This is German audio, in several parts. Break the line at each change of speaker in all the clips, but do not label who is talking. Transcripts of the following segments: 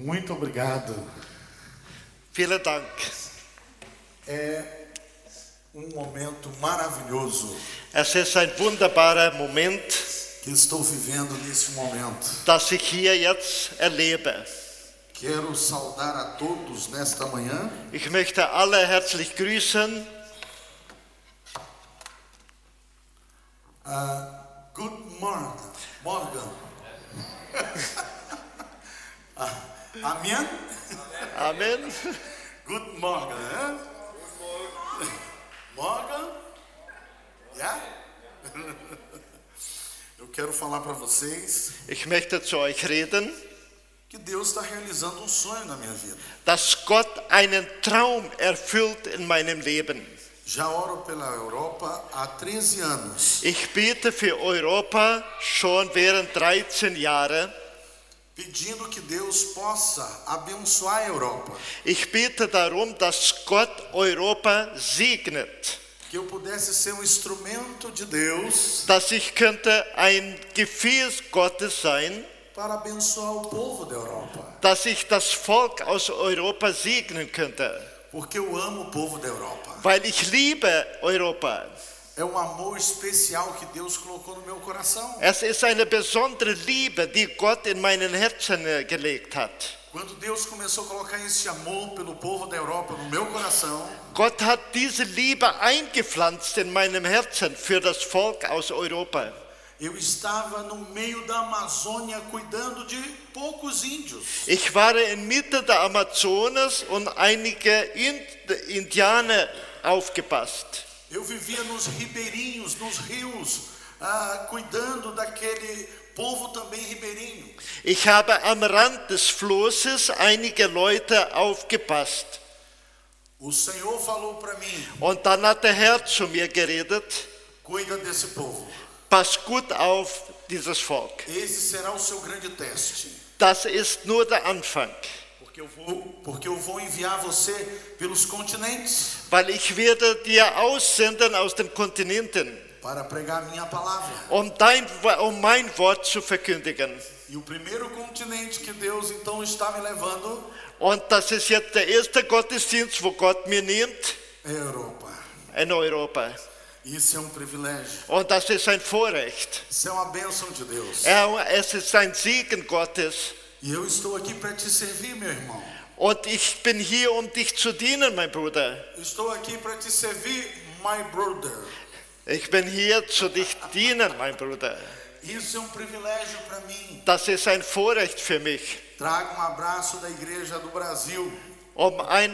Muito obrigado.
Vielen Dank.
É momento maravilhoso
Es ist ein wunderbarer Moment,
que estou vivendo nesse momento.
das ich hier jetzt erlebe.
Quero saudar a todos nesta manhã.
Ich möchte alle herzlich grüßen.
Good morning, Morgan. Amen?
Amen.
Good morning. Morgan? Ja? Eu quero falar para vocês
Ich möchte zu euch reden,
que Deus está realizando sonho na minha vida.
dass Gott einen Traum erfüllt in meinem Leben.
Já oro pela Europa há 13 anos,
Ich bete für Europa schon während 13 Jahren.
pedindo que Deus possa abençoar a Europa,
Ich bete darum, dass Gott Europa segnet,
que eu pudesse ser instrumento de Deus
dass ich könnte ein Gefäß Gottes sein,
para abençoar o povo da Europa,
dass ich das Volk aus Europa segnen könnte,
porque eu amo o povo da Europa.
weil ich liebe Europa.
É amor especial que Deus colocou no meu coração.
Es ist eine besondere Liebe, die Gott in meinen Herzen gelegt hat.
Quando Deus começou a colocar esse amor pelo povo da Europa no meu coração,
Gott hat diese Liebe eingepflanzt in meinem Herzen für das Volk aus Europa.
eu estava no meio da Amazônia cuidando de poucos índios.
Ich war inmitten der Amazonas und einige Indianer aufgepasst.
Eu vivia nos ribeirinhos, nos rios, cuidando daquele povo também ribeirinho.
Ich habe am Rand des Flusses einige Leute aufgepasst.
O Senhor falou para mim:
Und dann hat der Herr zu mir geredet,
cuida desse povo.
pass gut auf dieses Volk.
Esse será o seu grande teste.
Das ist nur der Anfang,
Porque eu vou enviar você pelos continentes
weil ich werde dir aussenden aus den Kontinenten,
para pregar minha palavra.
um mein Wort zu verkündigen.
E o primeiro continente que Deus então está me levando
Und das ist jetzt der erste Gottesdienst, wo Gott mir nimmt,
é a Europa.
in Europa.
Isso é privilégio.
Und das ist ein Vorrecht.
Isso é uma bênção de Deus.
Es ist ein Segen Gottes.
E eu estou aqui para te servir, meu irmão.
Und ich bin hier, um dich zu dienen, mein Bruder.
Estou aqui para te servir, my brother.
Ich bin hier, zu dich dienen, mein Bruder.
Isso é privilégio para mim.
Das ist ein Vorrecht für mich.
Trago abraço da Igreja do Brasil.
Um einen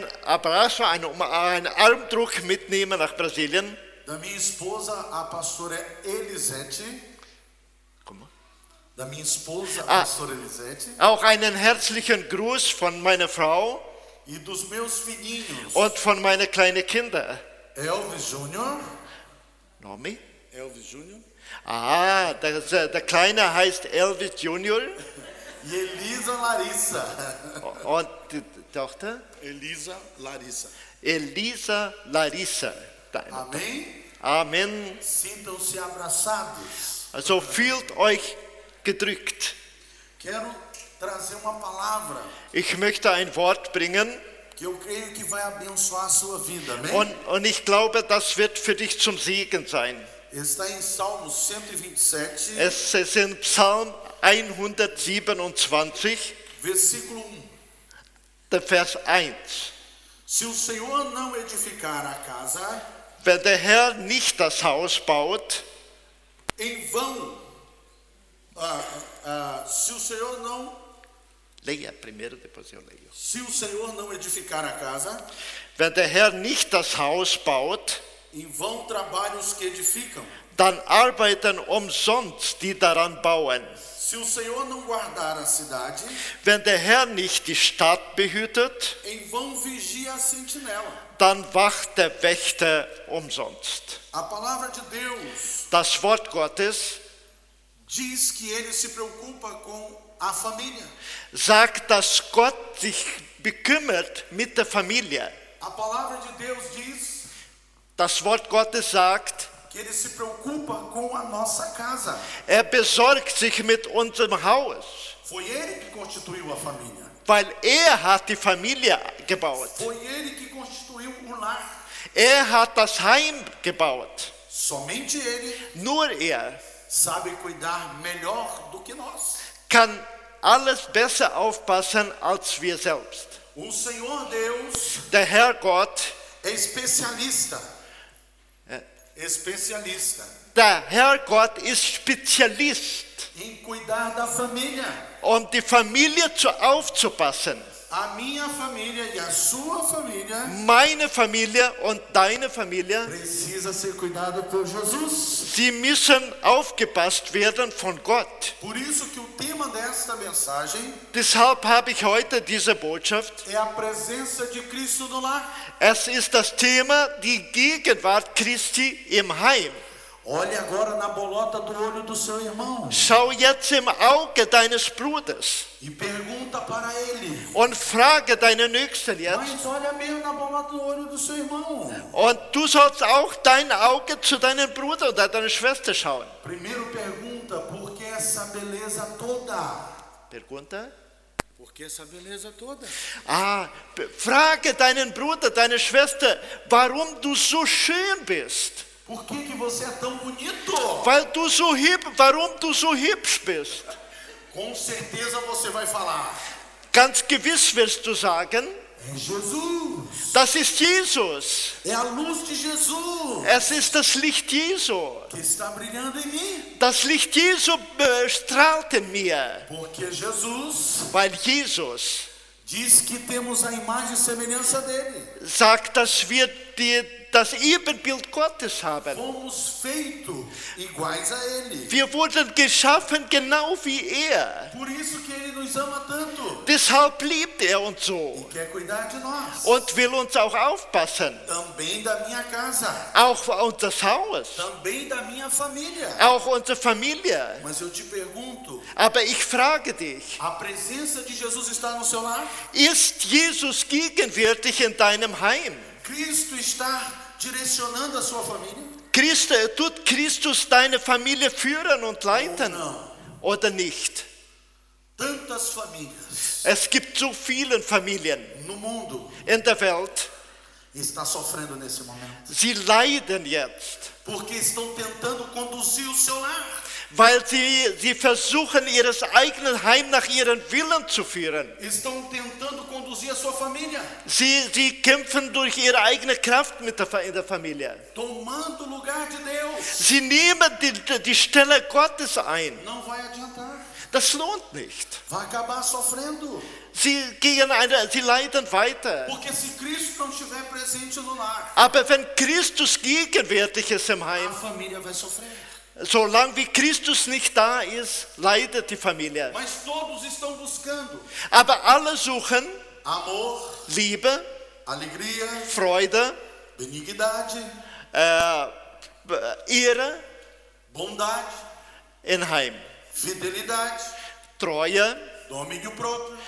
Armdruck mitnehmen nach Brasilien.
Da minha esposa, a pastora Elisete.
Como?
Da minha esposa, a pastora Elisete.
Auch einen herzlichen Gruß von meiner Frau.
E dos meus filhinhos.
Und von meinen kleinen Kindern.
Elvis Júnior.
Nomi?
Elvis Júnior.
Ah, der Kleine heißt Elvis Junior.
E Elisa Larissa.
Und die Tochter?
Elisa Larissa.
Elisa Larissa.
Amém?
Amen.
Sintam-se abraçados.
Also fühlt euch gedrückt.
Quero trazer uma palavra
Ich möchte ein Wort bringen
que eu creio que vai abençoar a sua vida. Amém?
und ich glaube, das wird für dich zum Segen sein.
Está em Salmos 127,
Es ist in Psalm 127,
versículo 1.
der Vers 1.
Se o Senhor não edificar a casa,
Wenn der Herr nicht das Haus baut,
em vão. Se o Senhor não,
leia primeiro, depois eu leio.
se o Senhor não edificar a casa,
Wenn der Herr nicht das Haus baut,
em vão trabalham os que edificam.
dann arbeiten umsonst die daran bauen.
Se o Senhor não guardar a cidade,
Wenn der Herr nicht die Stadt behütet,
em vão vigia a sentinela.
dann wacht der Wächter umsonst.
A palavra de Deus
Das Wort Gottes
diz que ele se preocupa com a família.
sagt, dass Gott sich bekümmert mit der Familie.
A palavra de Deus diz
Das Wort Gottes sagt,
que ele se preocupa com a nossa casa.
er besorgt sich mit unserem Haus.
Foi ele que constituiu a família.
weil er hat die Familie gebaut.
Foi ele que constituiu o lar.
Er hat das Heim gebaut.
Somente ele
Nur er
sabe cuidar melhor do que nós.
kann alles besser aufpassen als wir selbst.
O Senhor Deus
Der Herr Gott,
é especialista. Especialista
der Herr Gott ist Spezialist,
em cuidar da família.
um die Familie aufzupassen.
A minha família e a sua família
Meine Familie und deine Familie,
precisa ser cuidada por Jesus.
sie müssen aufgepasst werden von Gott.
Por isso que o tema desta mensagem
Deshalb habe ich heute diese Botschaft.
é a presença de Cristo no lar.
Es ist das Thema, die Gegenwart Christi im Heim.
Olhe agora na bolota do olho do seu irmão
Schau jetzt im Auge deines Bruders
e pergunta para ele.
und frage deinen Nächsten jetzt.
Mas olha mesmo na bolota do olho do seu irmão.
Und du sollst auch dein Auge zu deinem Bruder oder deiner Schwester schauen.
Primeiro pergunta, por que essa beleza toda?
Pergunta?
Por que essa beleza toda?
Frage deinen Bruder, deine Schwester, warum du so schön bist.
Por que você é tão bonito?
Warum du so hübsch bist.
Com certeza você vai falar.
Ganz gewiss wirst du sagen,
É Jesus.
das ist Jesus.
É a luz de Jesus
Es ist das Licht Jesu.
que está brilhando em mim.
Das Licht Jesu strahlt in mir,
Porque Jesus
weil Jesus
diz que temos a imagem e semelhança dele.
sagt, dass wir das Ebenbild Gottes haben.
Fomos feitos iguais a ele.
Wir wurden geschaffen genau wie er.
Por isso que ele nos ama tanto.
Deshalb liebt er uns so
Quer cuidar de nós.
und will uns auch aufpassen.
Também da minha casa.
Auch unser Haus,
Também da minha família.
auch unsere Familie.
Mas eu te pergunto,
Aber ich frage dich,
a presença de Jesus está no seu lar?
ist Jesus gegenwärtig in deinem Heim?
Cristo está direcionando a sua família?
Tut Christus deine Familie führen und leiten
Ou não?
oder nicht?
Tantas famílias
Es gibt so viele Familien
no mundo
in der Welt,
está sofrendo nesse momento,
sie leiden jetzt,
porque estão tentando conduzir o seu lar.
weil sie versuchen, ihres eigenen Heim nach ihrem Willen zu führen.
Estão tentando conduzir a sua família,
Sie kämpfen durch ihre eigene Kraft in der Familie.
tomando o lugar de Deus.
Sie nehmen die Stelle Gottes ein.
Não vai adiantar.
Das lohnt nicht.
Vai acabar sofrendo.
Sie leiden weiter.
Porque se Cristo não estiver presente no lar,
Aber wenn Christus gegenwärtig ist im
a
Heim,
família vai sofrer.
solange wie Christus nicht da ist, leidet die Familie.
Mas todos estão buscando
Aber alle suchen
amor,
Liebe,
alegria,
Freude,
benignidade,
Ehre
bondade,
im Heim.
fidelidade,
Treue,
domínio próprio.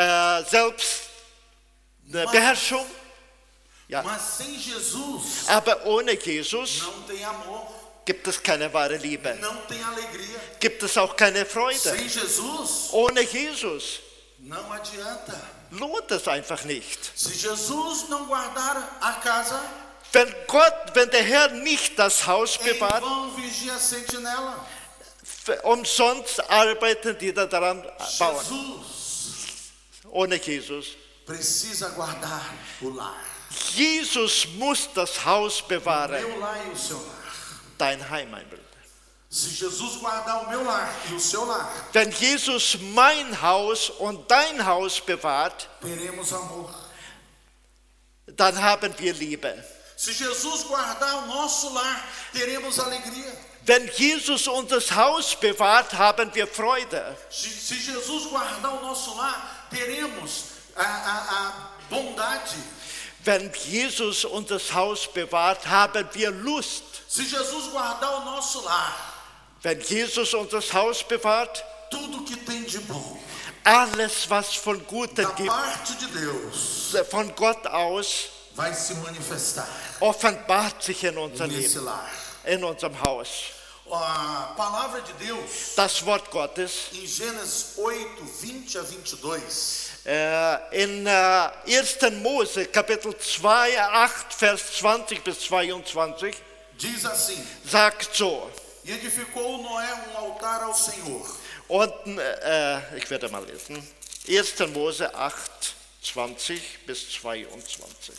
Selbstbeherrschung. Ja.
Mas sem Jesus
Aber ohne Jesus
não tem amor,
gibt es keine wahre Liebe.
não tem alegria.
Gibt es auch keine Freude.
Sem Jesus
Ohne Jesus
não adianta.
lohnt es einfach nicht.
Se Jesus não guardar a casa,
Wenn der Herr nicht das Haus
em
bewahrt,
vão vigia a sentinela.
umsonst arbeiten die da daran bauen.
Jesus
Ohne Jesus.
precisa guardar o lar.
Jesus muss das Haus bewahren.
Meu lar e o seu lar.
Dein Heim, mein Bruder.
Se Jesus guardar o meu lar e o seu lar,
Wenn Jesus mein Haus und dein Haus bewahrt,
teremos amor.
dann haben wir Liebe.
Se Jesus guardar o nosso lar, teremos alegria.
Wenn Jesus unser Haus bewahrt, haben wir Freude.
Se Jesus guardar o nosso lar, teremos a bondade.
Wenn Jesus unser Haus bewahrt, haben wir Lust.
Se Jesus guardar o nosso lar,
Wenn Jesus unser Haus bewahrt,
tudo que tem de bom
alles, was von Gutem
da
gibt,
parte de Deus
von Gott aus,
vai se manifestar
offenbart sich in unserem
nesse
Leben,
lar.
in unserem Haus.
A palavra de Deus,
Das Wort Gottes
em Gênesis 8, 20 a 22,
In 1. Mose, Kapitel 2, 8, Vers 20 bis 22,
Diz assim:
sagt so.
E edificou Noé altar ao Senhor.
Und ich werde mal lesen. 1. Mose 8, 20 bis 22.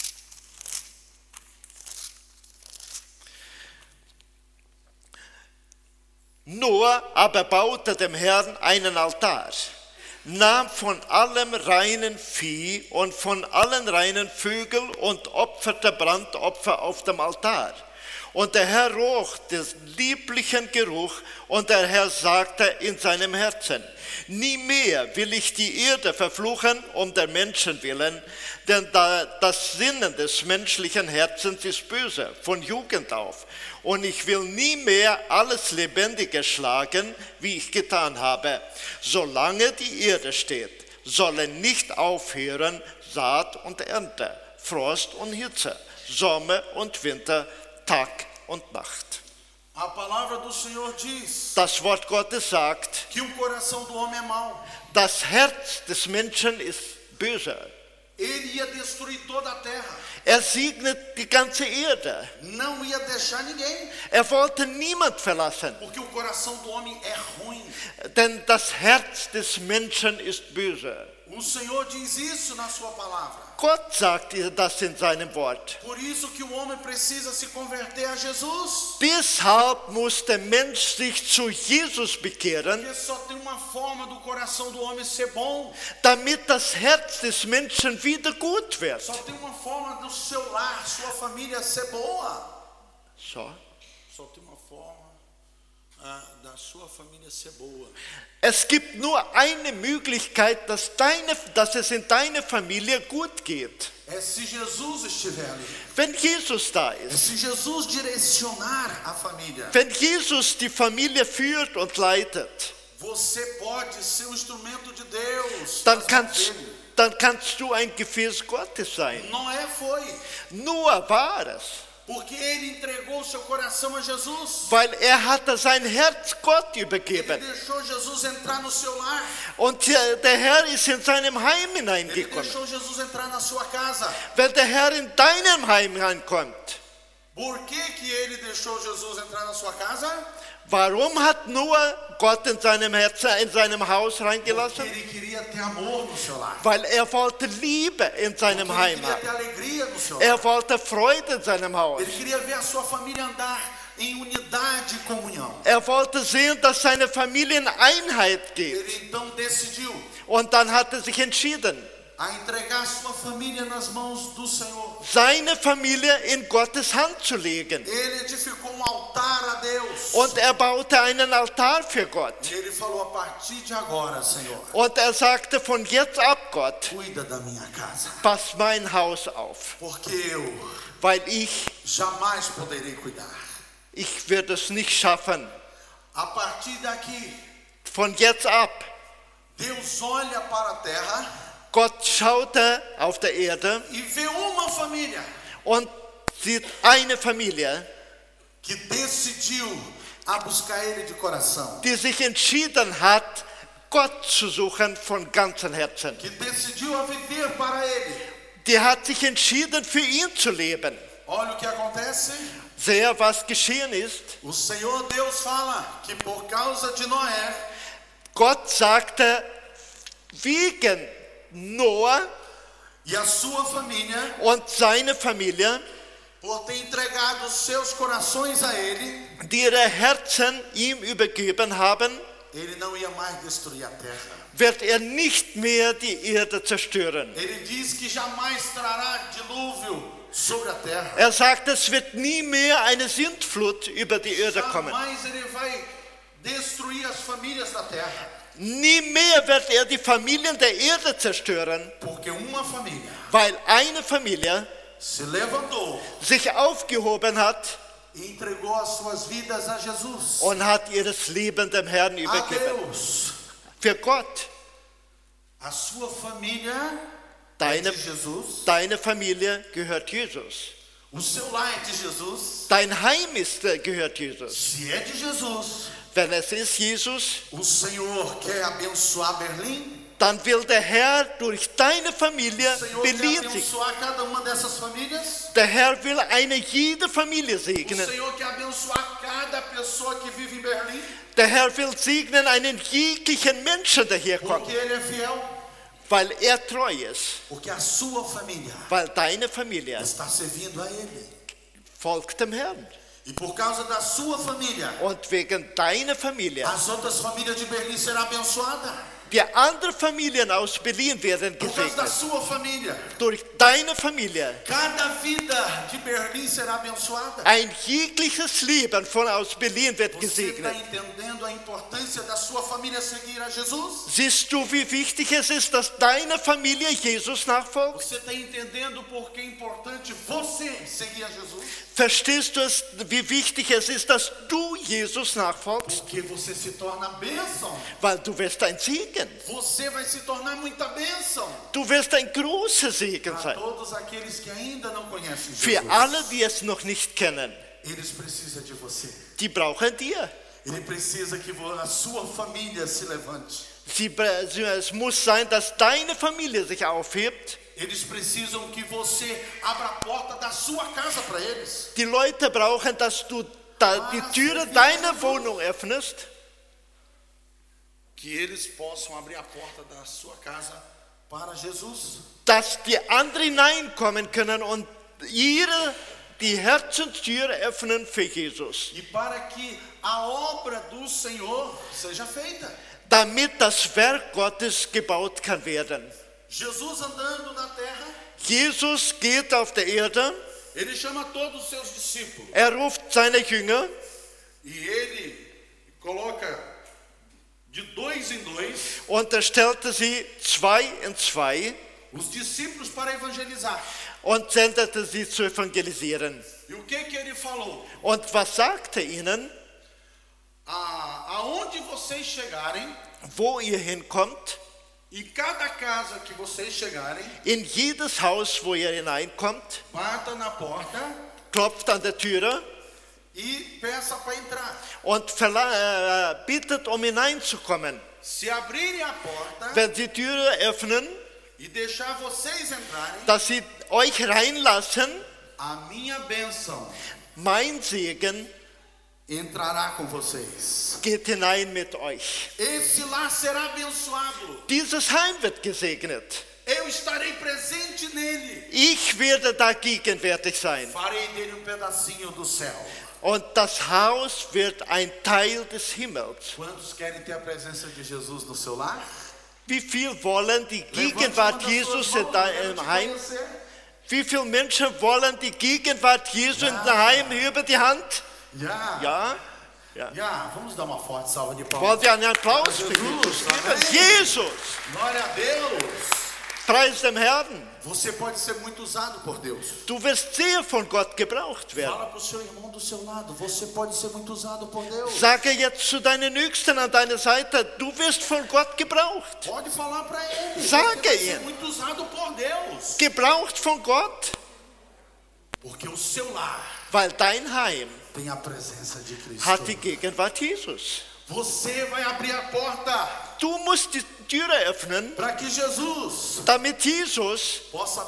Noah aber baute dem Herrn einen Altar, nahm von allem reinen Vieh und von allen reinen Vögeln und opferte Brandopfer auf dem Altar. Und der Herr roch den lieblichen Geruch, und der Herr sagte in seinem Herzen: Nie mehr will ich die Erde verfluchen um der Menschen willen, denn das Sinnen des menschlichen Herzens ist böse, von Jugend auf. Und ich will nie mehr alles Lebendige schlagen, wie ich getan habe. Solange die Erde steht, sollen nicht aufhören Saat und Ernte, Frost und Hitze, Sommer und Winter, Tag und Nacht.
A palavra do Senhor diz
Das Wort Gottes sagt,
que o coração do homem é mau.
das Herz des Menschen ist böse.
Ele ia destruir toda a terra.
Er segnet die ganze Erde.
Não ia deixar ninguém.
Er wollte niemand verlassen,
Porque o coração do homem é ruim.
denn das Herz des Menschen ist böse.
O Senhor diz isso na sua palavra.
Gott sagt ihr das in seinem Wort.
Por isso que o homem precisa se converter a Jesus.
Deshalb muss der Mensch sich zu Jesus bekehren,
Porque só tem uma forma do coração do homem ser bom.
damit das Herz des Menschen wieder gut wird.
Só tem uma forma do seu lar, sua família ser boa.
So.
Só tem uma forma da sua família ser boa.
Es gibt nur eine Möglichkeit, dass es in deiner Familie gut geht.
É se Jesus estiver ali.
Wenn Jesus da
É
ist,
se Jesus direcionar a família.
wenn Jesus die Familie führt und leitet,
Você pode ser um instrumento de Deus.
dann
nas mãos
kannst,
dele.
dann kannst du ein Gefäß Gottes sein.
Noé foi,
Nur war es,
porque ele entregou seu coração a Jesus.
weil er hatte sein Herz Gott
Ele
übergeben.
deixou Jesus entrar no seu lar.
Und der Herr ist in seinem Heim
Ele
hineingekommen.
deixou Jesus entrar na sua casa.
Wenn der Herr in deinem Heim hineinkommt,
Por que ele deixou Jesus entrar na sua casa?
warum hat Noah Gott in seinem Herzen, in seinem Haus
Porque
reingelassen?
ele queria ter amor no seu lar.
Weil er wollte Liebe in seinem
Porque ele
Heim
queria
haben.
ter alegria no seu lar.
Er wollte Freude in seinem Haus.
Ele queria ver a sua família andar em unidade e comunhão.
Er wollte sehen, dass seine Familie in Einheit geht.
Ele então decidiu
Und dann hat er sich entschieden,
a entregar sua família nas mãos do Senhor.
seine Familie in Gottes Hand zu legen.
Ele edificou um altar a Deus.
Und er baute einen Altar für Gott.
E ele falou: a partir de agora, Senhor,
Und er sagte, von jetzt ab, Gott,
cuida da minha casa.
pass mein Haus auf,
Porque eu
weil ich
jamais poderei cuidar.
werde es nicht schaffen.
A partir daqui,
Von jetzt ab.
Deus olha para a terra
Gott schaute auf der Erde
e vê uma família
und sieht eine Familie,
que decidiu a buscar Ele de coração.
die sich entschieden hat, Gott zu suchen von ganzem Herzen.
Que decidiu a viver para Ele.
Die hat sich entschieden, für ihn zu leben.
Olha o que acontece.
Sehe, was geschehen ist.
O Senhor Deus fala que por causa de Noé,
Gott sagte, wegen Noah
e a sua família,
und seine Familie,
por ter entregado seus corações a Ele,
die ihre Herzen ihm übergeben haben,
Ele não ia mais destruir a terra.
wird er nicht mehr die Erde zerstören.
Ele diz que jamais trará dilúvio sobre a terra.
Er sagt, es wird nie mehr eine Sintflut über die Erde kommen.
Jamais Ele vai destruir as famílias da terra.
Nie mehr wird er die Familien der Erde zerstören,
Porque uma família
weil eine Familie
se levantou
sich aufgehoben hat
e entregou as suas vidas a Jesus.
und hat ihres Leben dem Herrn
A
übergeben.
Deus.
Für Gott.
A sua família é
Deine,
de Jesus.
deine Familie gehört Jesus.
O seu lar é de Jesus.
Dein Heim gehört Jesus.
Se é de Jesus,
Wenn es ist Jesus,
o Senhor quer abençoar Berlim.
dann will der Herr durch deine Familie
O Senhor quer
beliebig.
abençoar cada uma dessas famílias.
Der Herr will jede Familie
O
segnen.
Senhor quer abençoar cada pessoa que vive em Berlim,
Der Herr will segnen einen jeglichen Menschen, der hier kommt,
porque Ele é fiel,
weil er treu ist,
porque a sua família
weil deine Familie
está servindo a Ele.
folgt dem Herrn.
E por causa da sua família,
Und wegen deiner Familie,
as outras famílias de Berlim serão abençoadas.
die anderen Familien aus Berlin werden
Por causa da
gesegnet.
sua família,
Durch deine Familie.
cada vida de Berlim será abençoada.
Ein jegliches Leben von aus Berlin wird
Você está
gesegnet.
entendendo a importância da sua família seguir a Jesus?
Siehst du, wie wichtig es ist, dass deine Familie Jesus nachfolgt?
Você está entendendo por que é importante você seguir a Jesus?
Verstehst du es, wie wichtig es ist, dass du Jesus nachfolgst?
Porque você se torna bênção.
Weil du wirst ein Segen.
Você vai se tornar muita bênção.
Du wirst ein großer Segen
Para
sein.
todos aqueles que ainda não conhecem
Für
Jesus,
alle, die es noch nicht kennen,
eles precisam de você.
die brauchen dir.
Ele precisa que a sua família se levante.
Es muss sein, dass deine Familie sich aufhebt.
Eles precisam que você abra a porta da sua casa para eles.
Die Leute brauchen, dass du die Türe deiner Wohnung öffnest,
Que eles possam abrir a porta da sua casa para Jesus.
dass die anderen hineinkommen können und die Herzenstür öffnen für Jesus,
E para que a obra do Senhor seja feita.
damit das Werk Gottes gebaut kann werden.
Jesus andando na terra,
Jesus geht auf der Erde,
ele chama todos os seus discípulos.
ruft seine Jünger
E ele coloca de 2 em 2
und stellte sie 2 in 2
os discípulos para evangelizar.
und sendete sie zu evangelisieren.
E o que ele falou?
Und was sagte ihnen?
Aonde vocês chegarem,
Wo ihr hinkommt,
em cada casa que vocês chegarem,
in jedes Haus, wo ihr hineinkommt,
bata na porta
klopft an der Türe
e peça para entrar.
und bittet, hineinzukommen.
Se abrirem a porta
Wenn sie die Türe öffnen,
e deixar vocês entrarem,
dass sie euch reinlassen,
a minha bênção
mein Segen
entrará com vocês.
geht hinein mit euch.
Esse lar será abençoado.
Dieses Heim wird gesegnet.
Eu estarei presente nele.
Ich werde da gegenwärtig sein.
Farei dele pedacinho do céu.
Und das Haus wird ein Teil des Himmels.
Quantos querem ter a presença de Jesus no seu lar?
Wie viel wollen die
Levante
Gegenwart
uma das
Jesus
suas
in
mãos, eu quero
deinem
te
Heim?
conhecer.
Wie viele Menschen wollen die Gegenwart Jesu in deinem Heim über die Hand?
Já.
Ja?
Já. Vamos dar uma forte salva de palmas.
Wollt ihr einen Applaus für Jesus geben? Jesus!
Glória a Deus.
Preis dem Herrn!
Você pode ser muito usado por Deus.
Du wirst sehr von Gott gebraucht werden.
Fala para o seu irmão do seu lado. Você pode ser muito usado por Deus.
Sage jetzt zu deinen Nächsten an deiner Seite, du wirst von Gott gebraucht.
Pode falar para ele.
Sage
Você vai ser
ele.
muito usado por Deus.
Gebraucht von Gott,
Porque o seu lar
weil dein Heim
tem a presença de Cristo.
hat die Gegenwart Jesus.
Você vai abrir a porta
Du musst die Türe öffnen,
para que Jesus
damit Jesus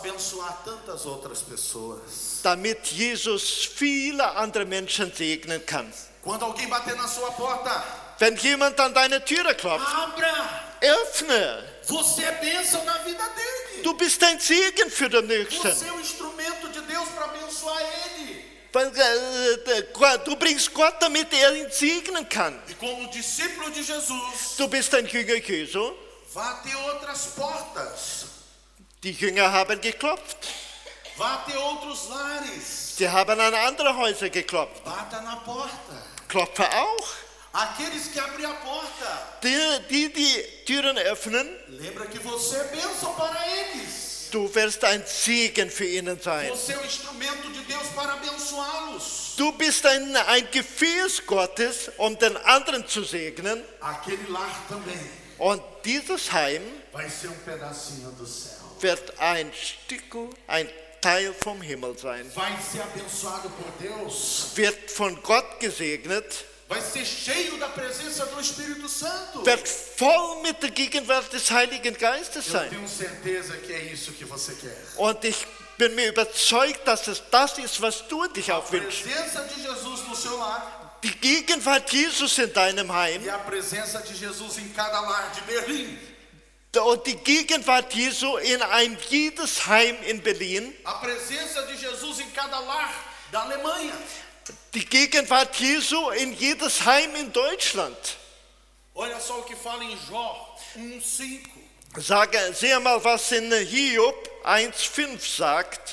damit Jesus
viele andere Menschen segnen kann.
Quando alguém bater na sua porta,
Wenn jemand an deine Türe klopft,
abra.
öffne.
Você é bênção na vida dele.
Du bist ein Segen für den Nächsten.
Você é um instrumento de Deus para abençoar ele.
Weil, du bringst Gott, damit ihn segnen kann.
E como discípulo de Jesus,
Du bist ein Jünger Jesu.
vá ter outras portas.
Die Jünger haben geklopft.
Vá ter outros lares.
Sie haben an andere Häuser geklopft.
Bata na porta.
Klopfe auch.
Aqueles que abrem a porta,
Die Türen öffnen,
lembra que você é bênção para eles.
du wirst ein Segen für ihnen sein.
Você é um instrumento de Deus para abençoá-los.
Du bist ein Gefäß Gottes, um den anderen zu segnen.
Aquele lar também
Und dieses Heim
vai ser pedacinho do céu.
wird ein Teil vom Himmel sein.
Vai ser abençoado por Deus.
Wird von Gott gesegnet.
vai ser cheio da presença do Espírito Santo.
wird voll mit der Gegenwart des Heiligen Geistes
Eu
sein.
tenho certeza que é isso que você quer.
Und ich bin mir überzeugt, dass es das ist, was du dich
A
auch wünschst.
presença de Jesus no seu lar
Die Gegenwart Jesus in deinem Heim
e a presença de Jesus em cada lar de Berlim.
und die Gegenwart Jesu in ein jedes Heim in Berlin.
A presença de Jesus em cada lar da Alemanha.
Die Gegenwart Jesu in jedes Heim in Deutschland.
Olha só o que fala em Jó 1:5.
Sehe mal, was in Hiob 1,5 sagt.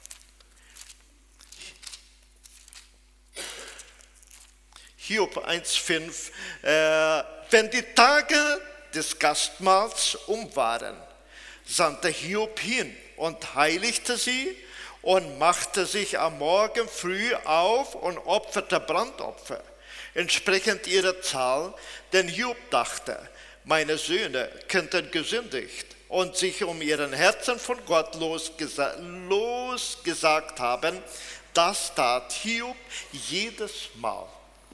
Hiob 1,5. Wenn die Tage des Gastmahls waren, sandte Hiob hin und heiligte sie und machte sich am Morgen früh auf und opferte Brandopfer, entsprechend ihrer Zahl, denn Hiob dachte, meine Söhne könnten gesündigt und sich um ihren Herzen von Gott losgesagt haben. Das tat Hiob jedes Mal.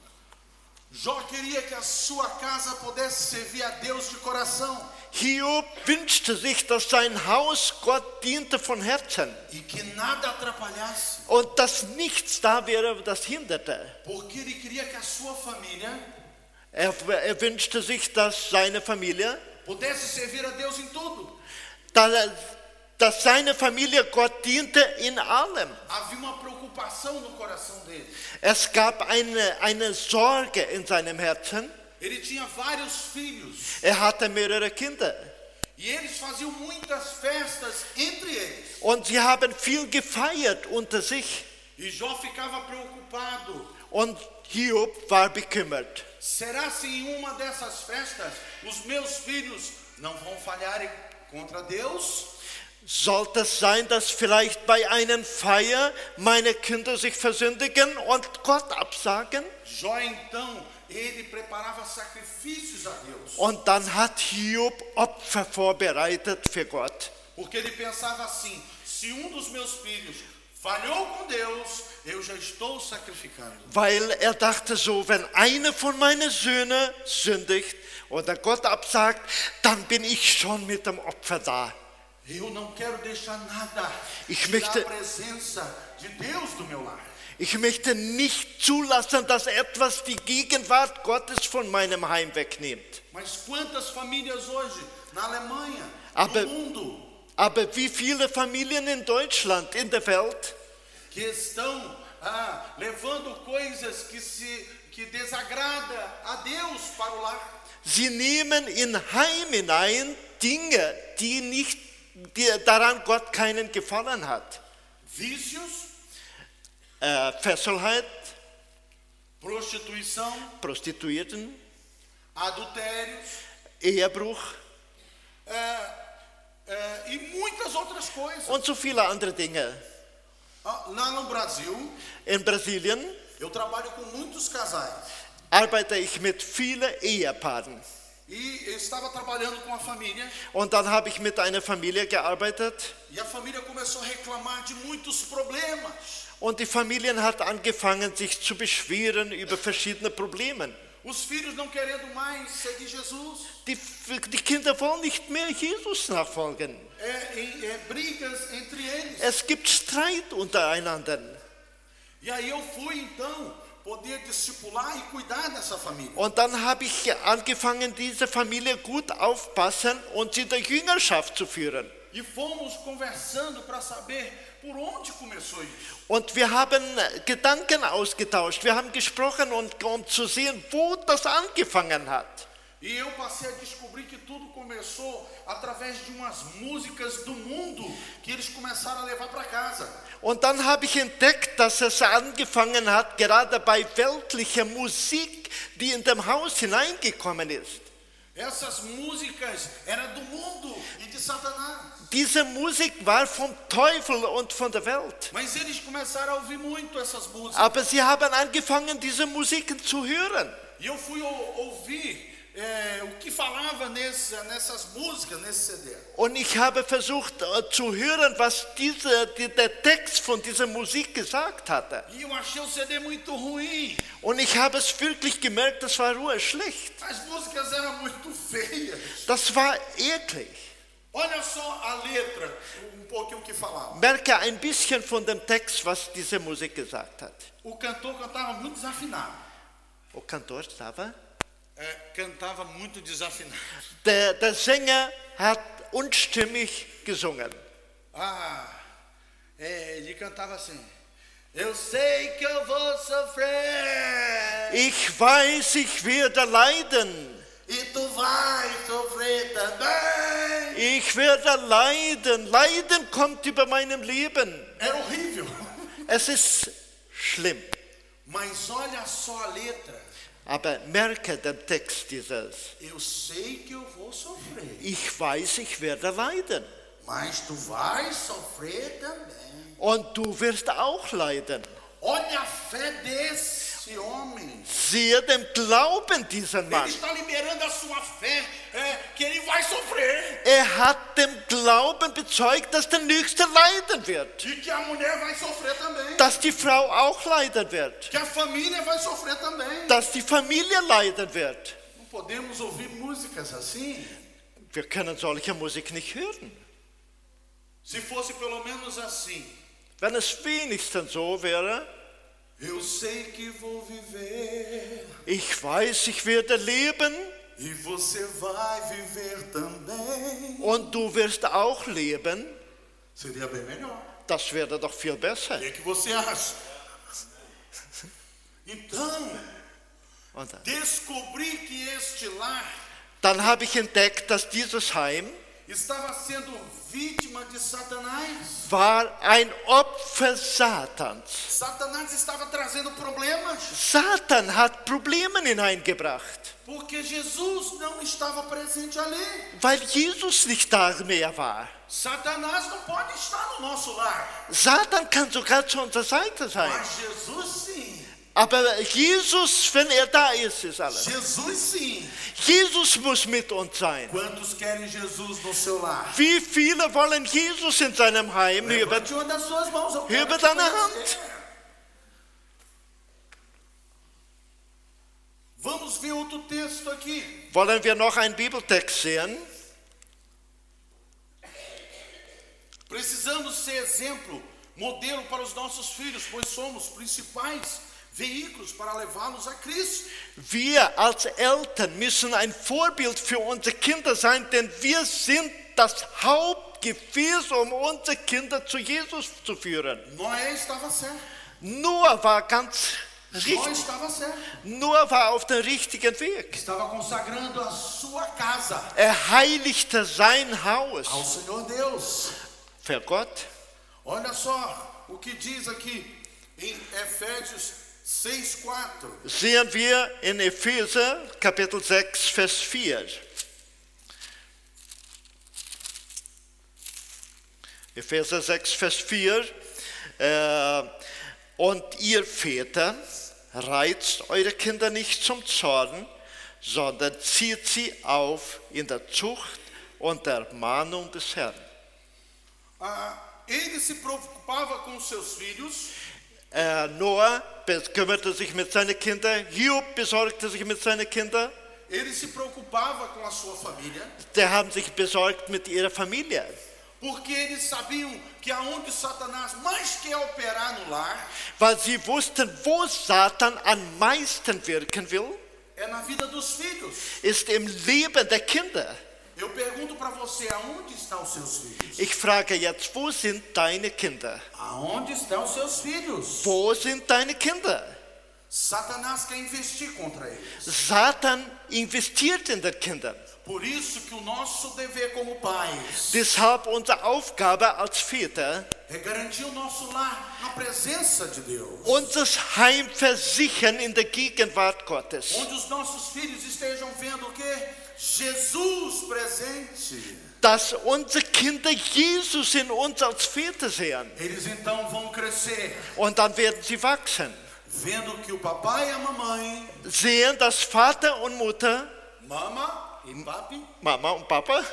Jó queria que a sua casa pudesse servir a Deus de coração.
Hiob wünschte sich, dass sein Haus Gott diente von Herzen
E que nada atrapalhasse.
und dass nichts da wäre, das hinderte.
Porque ele queria que a sua família
Er wünschte sich, dass seine Familie,
pudesse servir a Deus em tudo.
dass seine Familie Gott diente in allem.
Havia uma preocupação no coração dele.
Es gab eine Sorge in seinem Herzen.
Ele tinha vários filhos.
Er hatte mehrere Kinder.
E eles faziam muitas festas entre eles.
Und sie haben viel gefeiert unter sich.
E Jó ficava preocupado.
Und Hiob war bekümmert.
Será se em uma dessas festas os meus filhos não vão falharem contra Deus?
Sollte es sein, dass vielleicht bei einer Feier meine Kinder sich versündigen und Gott absagen?
Jó então, ele preparava sacrifícios a Deus.
Und dann hat Hiob Opfer vorbereitet für Gott.
Porque ele pensava assim, se um dos meus filhos falhou com Deus, eu já estou sacrificando.
Weil er dachte so, wenn einer von meinen Söhnen sündigt oder Gott absagt, dann bin ich schon mit dem Opfer da.
Eu não quero deixar nada
Ich
tirar
möchte-
a presença de Deus do meu lar.
Ich möchte nicht zulassen, dass etwas die Gegenwart Gottes von meinem Heim wegnimmt.
Mas quantas famílias hoje, na Alemanha,
Aber-
no mundo,
Aber wie viele Familien in Deutschland, in der Welt,
que estão levando coisas que desagrada a Deus para o lar.
sie nehmen in Heim hinein Dinge, die daran Gott keinen Gefallen hat.
Vícios,
Fesselheit,
prostituição,
Prostituierten,
adultérios
Ehebruch
e muitas outras coisas.
und so viele andere Dinge.
Lá no Brasil,
In Brasilien
eu trabalho com muitos casais.
arbeite ich mit vielen Ehepaaren.
E eu estava trabalhando com a família
Und dann habe ich mit einer Familie gearbeitet.
e a família começou a reclamar de muitos problemas.
Und die Familien hat angefangen, sich zu beschweren über verschiedene Probleme.
Os filhos não querendo mais seguir Jesus.
Die Kinder wollen nicht mehr Jesus nachfolgen.
Brigas entre eles.
Es gibt Streit untereinander.
E aí eu fui então poder discipular e cuidar dessa família.
Und dann habe ich angefangen, diese Familie gut aufpassen und sie der Jüngerschaft zu führen.
E fomos conversando para saber por onde começou isso.
Und wir haben Gedanken ausgetauscht. Wir haben gesprochen, um zu sehen, wo das angefangen hat.
E eu passei a descobrir que tudo começou através de umas músicas do mundo que eles começaram a levar para casa.
Und dann habe ich entdeckt, dass es angefangen hat, gerade bei weltlicher Musik, die in dem Haus hineingekommen ist.
Essas músicas eram do mundo e de Satanás.
Diese Musik war vom Teufel und von der Welt.
Mas eles começaram a ouvir muito essas músicas.
Aber sie haben angefangen, diese Musiken zu hören.
E eu fui ouvir o que falava nessas músicas, nesse CD.
Und ich habe versucht zu hören, was der Text von dieser Musik gesagt hatte.
E eu achei o CD muito ruim.
Und ich habe es wirklich gemerkt, das war schlecht.
As músicas eram muito feias.
Das war eklig.
Olha só a letra, pouquinho o que falava.
Merke ein bisschen von dem Text, was diese Musik gesagt hat.
O cantor cantava muito desafinado.
O cantor estava?
Cantava muito desafinado.
Der Sänger hat unstimmig gesungen.
Ele cantava assim. Eu sei que eu vou sofrer.
Ich weiß, ich werde leiden.
E tu vai sofrer também.
Ich werde leiden. Leiden kommt über meinem Leben.
Era horrível.
Es ist schlimm.
Mas olha só a letra.
Aber merke den Text dieses.
Eu sei que eu vou sofrer.
Ich weiß, ich werde leiden.
Mas tu vai sofrer também.
Und du wirst auch leiden.
Olha a fé desse homem.
Siehe den Glauben dieser
Ele
Mann.
está liberando a sua fé, que ele vai sofrer.
Er hat dem Glauben bezeugt, dass der Nächste leiden wird.
E que a mulher vai sofrer também.
Dass die Frau auch leiden wird.
Que a família vai sofrer também.
Dass die Familie leiden wird.
Não podemos ouvir músicas assim.
Wir können solche Musik nicht hören.
Se fosse pelo menos assim.
Wenn es wenigstens so wäre.
Eu sei que vou viver.
Ich weiß, ich werde leben.
E você vai viver também.
Und du wirst auch leben.
Seria bem melhor.
Das wäre doch viel besser.
O que você acha? Então, descobri que este lar
dann habe ich entdeckt, dass dieses Heim
estava sendo vítima de Satanás.
War ein Opfer Satans.
Satanás estava trazendo problemas.
Satan hat Probleme hineingebracht.
Porque Jesus não estava presente ali.
Weil Jesus nicht da mehr war.
Satanás não pode estar no nosso lar.
Satan kann sogar zu unserer Seite sein.
Mas Jesus sim.
Aber Jesus, wenn er da ist, ist alles.
Jesus sim.
Jesus muss mit uns sein.
Quantos querem Jesus no seu lar?
Wie viele wollen Jesus in seinem Heim?
Levante uma das suas mãos. Eu quero
Über
te
deine
conhecer.
Hand.
Vamos ver outro texto aqui.
Wollen wir noch einen Bibeltext sehen?
Precisamos ser exemplo, modelo para os nossos filhos, pois somos principais veículos para levá-los a Cristo.
Wir als Eltern müssen ein Vorbild für unsere Kinder sein, denn wir sind das Hauptgefäß, um unsere Kinder zu Jesus zu führen.
Noé estava certo.
Noah war ganz richtig.
Noé estava certo.
Noah war auf dem richtigen Weg.
Estava consagrando a sua casa
Er heiligte sein Haus
ao Senhor Deus.
für Gott.
Olha só o que diz aqui em Efésios 6:4.
Sehen wir in Epheser Kapitel 6, Vers 4. Epheser 6, Vers 4. Und ihr Väter, reizt eure Kinder nicht zum Zorn, sondern zieht sie auf in der Zucht und der Ermahnung des Herrn.
Ele se preocupava com seus filhos.
Noah kümmerte sich mit seinen Kindern, Hiob besorgte sich mit seinen Kindern.
Ele se preocupava com a sua família.
Die haben sich besorgt mit ihrer Familie.
Porque eles sabiam que aonde Satanás mais quer operar no lar,
Weil sie wussten, wo Satan am meisten wirken will,
é na vida dos filhos.
ist im Leben der Kinder.
Eu pergunto para você, aonde estão os seus filhos?
Ich frage jetzt, wo sind deine Kinder?
Aonde estão os seus filhos?
Wo sind deine Kinder?
Satanás quer investir contra eles.
Satan investiert in den Kindern.
Por isso que o nosso dever como pais
Deshalb unsere Aufgabe als Väter,
é garantir o nosso lar na presença de Deus.
unser Heim versichern in der Gegenwart Gottes.
Onde os nossos filhos estejam vendo o quê? Jesus presente.
Dass unsere Kinder Jesus in uns als Väter sehen.
Eles então vão crescer,
Und dann werden sie wachsen.
vendo que o papai e a mamãe
Sehen, dass Vater und Mutter
Mama e papi.
Mama und Papa,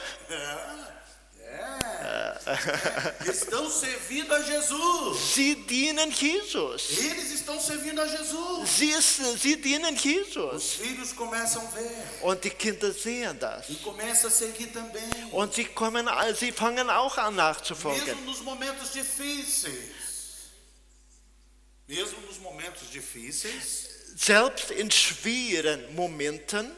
Estão servindo a Jesus.
sie dienen Jesus.
Eles estão servindo a Jesus.
Sie dienen
Os
Jesus.
filhos começam a ver
Und die Kinder sehen das.
e começam a seguir também.
Und sie fangen auch an nachzufolgen.
Mesmo nos momentos difíceis. Mesmo nos momentos difíceis,
Selbst in schweren Momenten,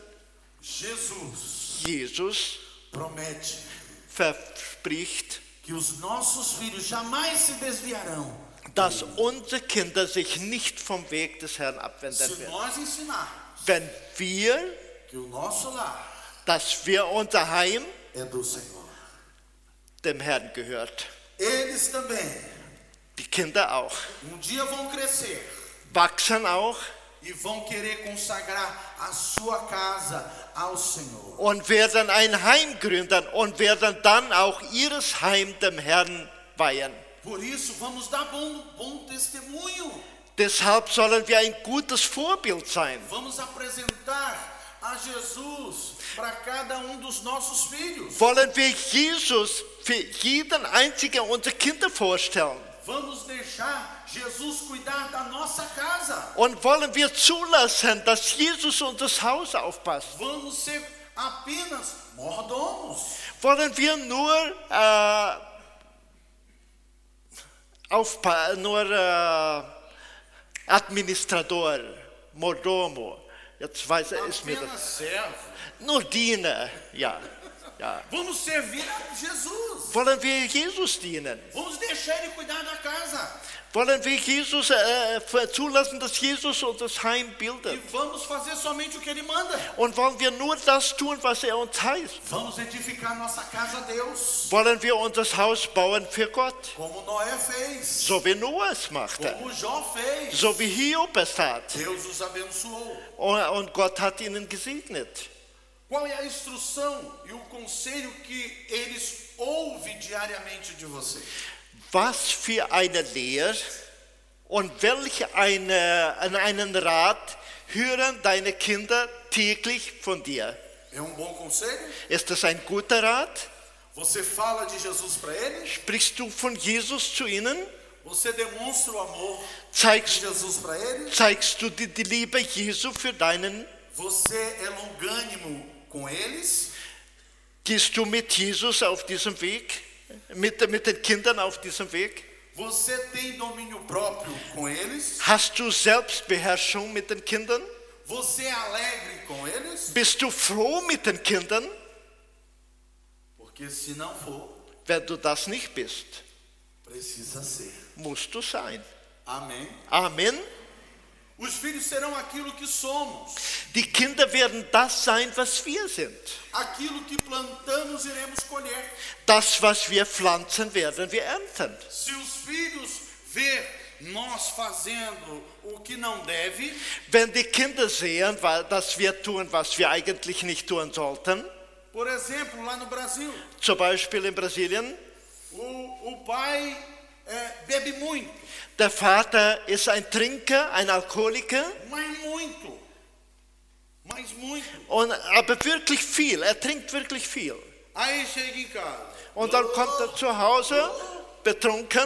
Jesus
promete
verspricht,
que os nossos filhos jamais se desviarão
dass unsere Kinder sich nicht vom Weg des Herrn abwenden
se
werden.
nós ensinarmos
Wenn wir,
que o nosso lar
dass wir unser Heim
é do Senhor.
dem Herrn gehört.
Eles também
Die Kinder auch.
dia vão crescer
Wachsen auch
e vão querer consagrar a sua casa ao Senhor.
und werden ein Heim gründen und werden dann auch ihres Heim dem Herrn weihen.
Por isso, vamos dar bom testemunho.
Deshalb sollen wir ein gutes Vorbild sein.
Vamos apresentar a Jesus para cada dos nossos filhos.
Wollen wir Jesus für jeden einzigen unserer Kinder vorstellen?
Vamos deixar Jesus cuidar da nossa casa.
Und wollen wir zulassen, dass Jesus unser Haus aufpasst?
Vamos ser apenas mordomos.
Wollen wir nur Administrator, Mordomo, jetzt weiß er, ist mir das.
Apenas servo.
Nur Diener, ja.
Vamos servir a Jesus.
Wollen wir Jesus dienen?
Vamos deixar ele cuidar da casa.
Wollen wir Jesus zulassen, dass Jesus unser Heim
E
bildet?
vamos fazer somente o que ele manda.
Und wollen wir nur das tun, was er uns heißt?
Vamos edificar nossa casa a Deus,
Wollen wir unser Haus bauen für Gott?
como Noé fez,
So wie Noah es machte,
como Jó fez.
so wie Hiob es tat.
Deus os abençoou.
Und Gott hat ihnen gesegnet.
Qual é a instrução e o conselho que eles ouvem diariamente de você?
Was für eine Lehre und welch einen Rat hören deine Kinder täglich von dir?
É bom conselho?
Ist das ein guter Rat?
Você fala de Jesus para eles?
Sprichst du von Jesus zu ihnen?
Você demonstra o amor de
Zeigst
Jesus para eles?
du die Liebe Jesu für deinen?
Você é longânimo com eles?
Gehst du mit Jesus auf diesem Weg? Mit den Kindern auf diesem Weg?
Você tem domínio próprio com eles?
Hast du Selbstbeherrschung mit den Kindern?
Você é alegre com eles?
Bist du froh mit den Kindern?
Porque se não for,
Wenn du das nicht bist,
precisa ser.
musst du sein.
Amém.
Amen.
Os filhos serão aquilo que somos.
Die Kinder werden das sein, was wir sind.
Aquilo que plantamos, iremos colher.
Das, was wir pflanzen, werden wir ernten.
Se os filhos ver nós fazendo o que não deve,
Wenn die Kinder sehen, dass wir tun, was wir eigentlich nicht tun sollten,
por exemplo, lá no Brasil,
zum Beispiel in Brasilien,
o pai bebe muito,
der Vater ist ein Trinker, ein Alkoholiker,
mas muito.
aber wirklich viel, er trinkt wirklich viel.
Aí chega em casa.
Und dann kommt er zu Hause, betrunken,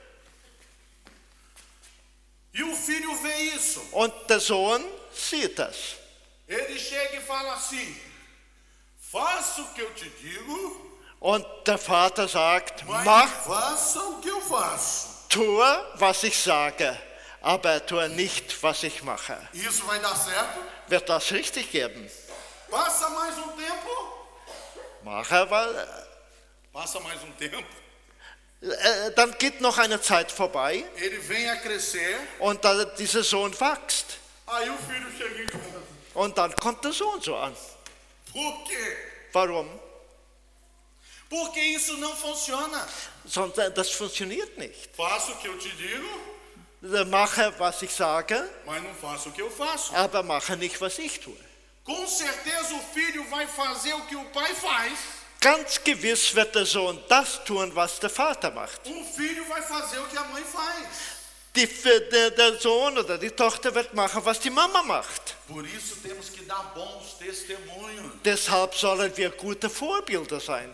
E o filho vê isso.
und der Sohn sieht das.
Ele chega e fala assim: faça o que eu te digo,
Und der Vater sagt,
mas
mach,
faça o que eu faço.
tue, was ich sage, aber tue nicht, was ich mache.
Isso vai dar certo?
Wird das richtig geben?
Passa mais tempo.
Mache, weil
Passa mais tempo.
dann geht noch eine Zeit vorbei
Ele vem a crescer.
und dieser Sohn wächst.
Aí o filho chega em casa.
Und dann kommt der Sohn so an.
Por quê?
Warum?
Porque isso não funciona.
Das funktioniert nicht.
Faço o que eu te digo,
Mache, was ich sage,
mas não faço o que eu faço.
aber mache nicht, was ich tue.
Com certeza o filho vai fazer o que o pai faz.
Ganz gewiss wird der Sohn das tun, was der Vater macht.
Filho vai fazer o que a mãe faz.
Der Sohn oder die Tochter wird machen, was die Mama macht.
Por isso temos que dar bons testemunhos.
Deshalb sollen wir gute Vorbilder sein.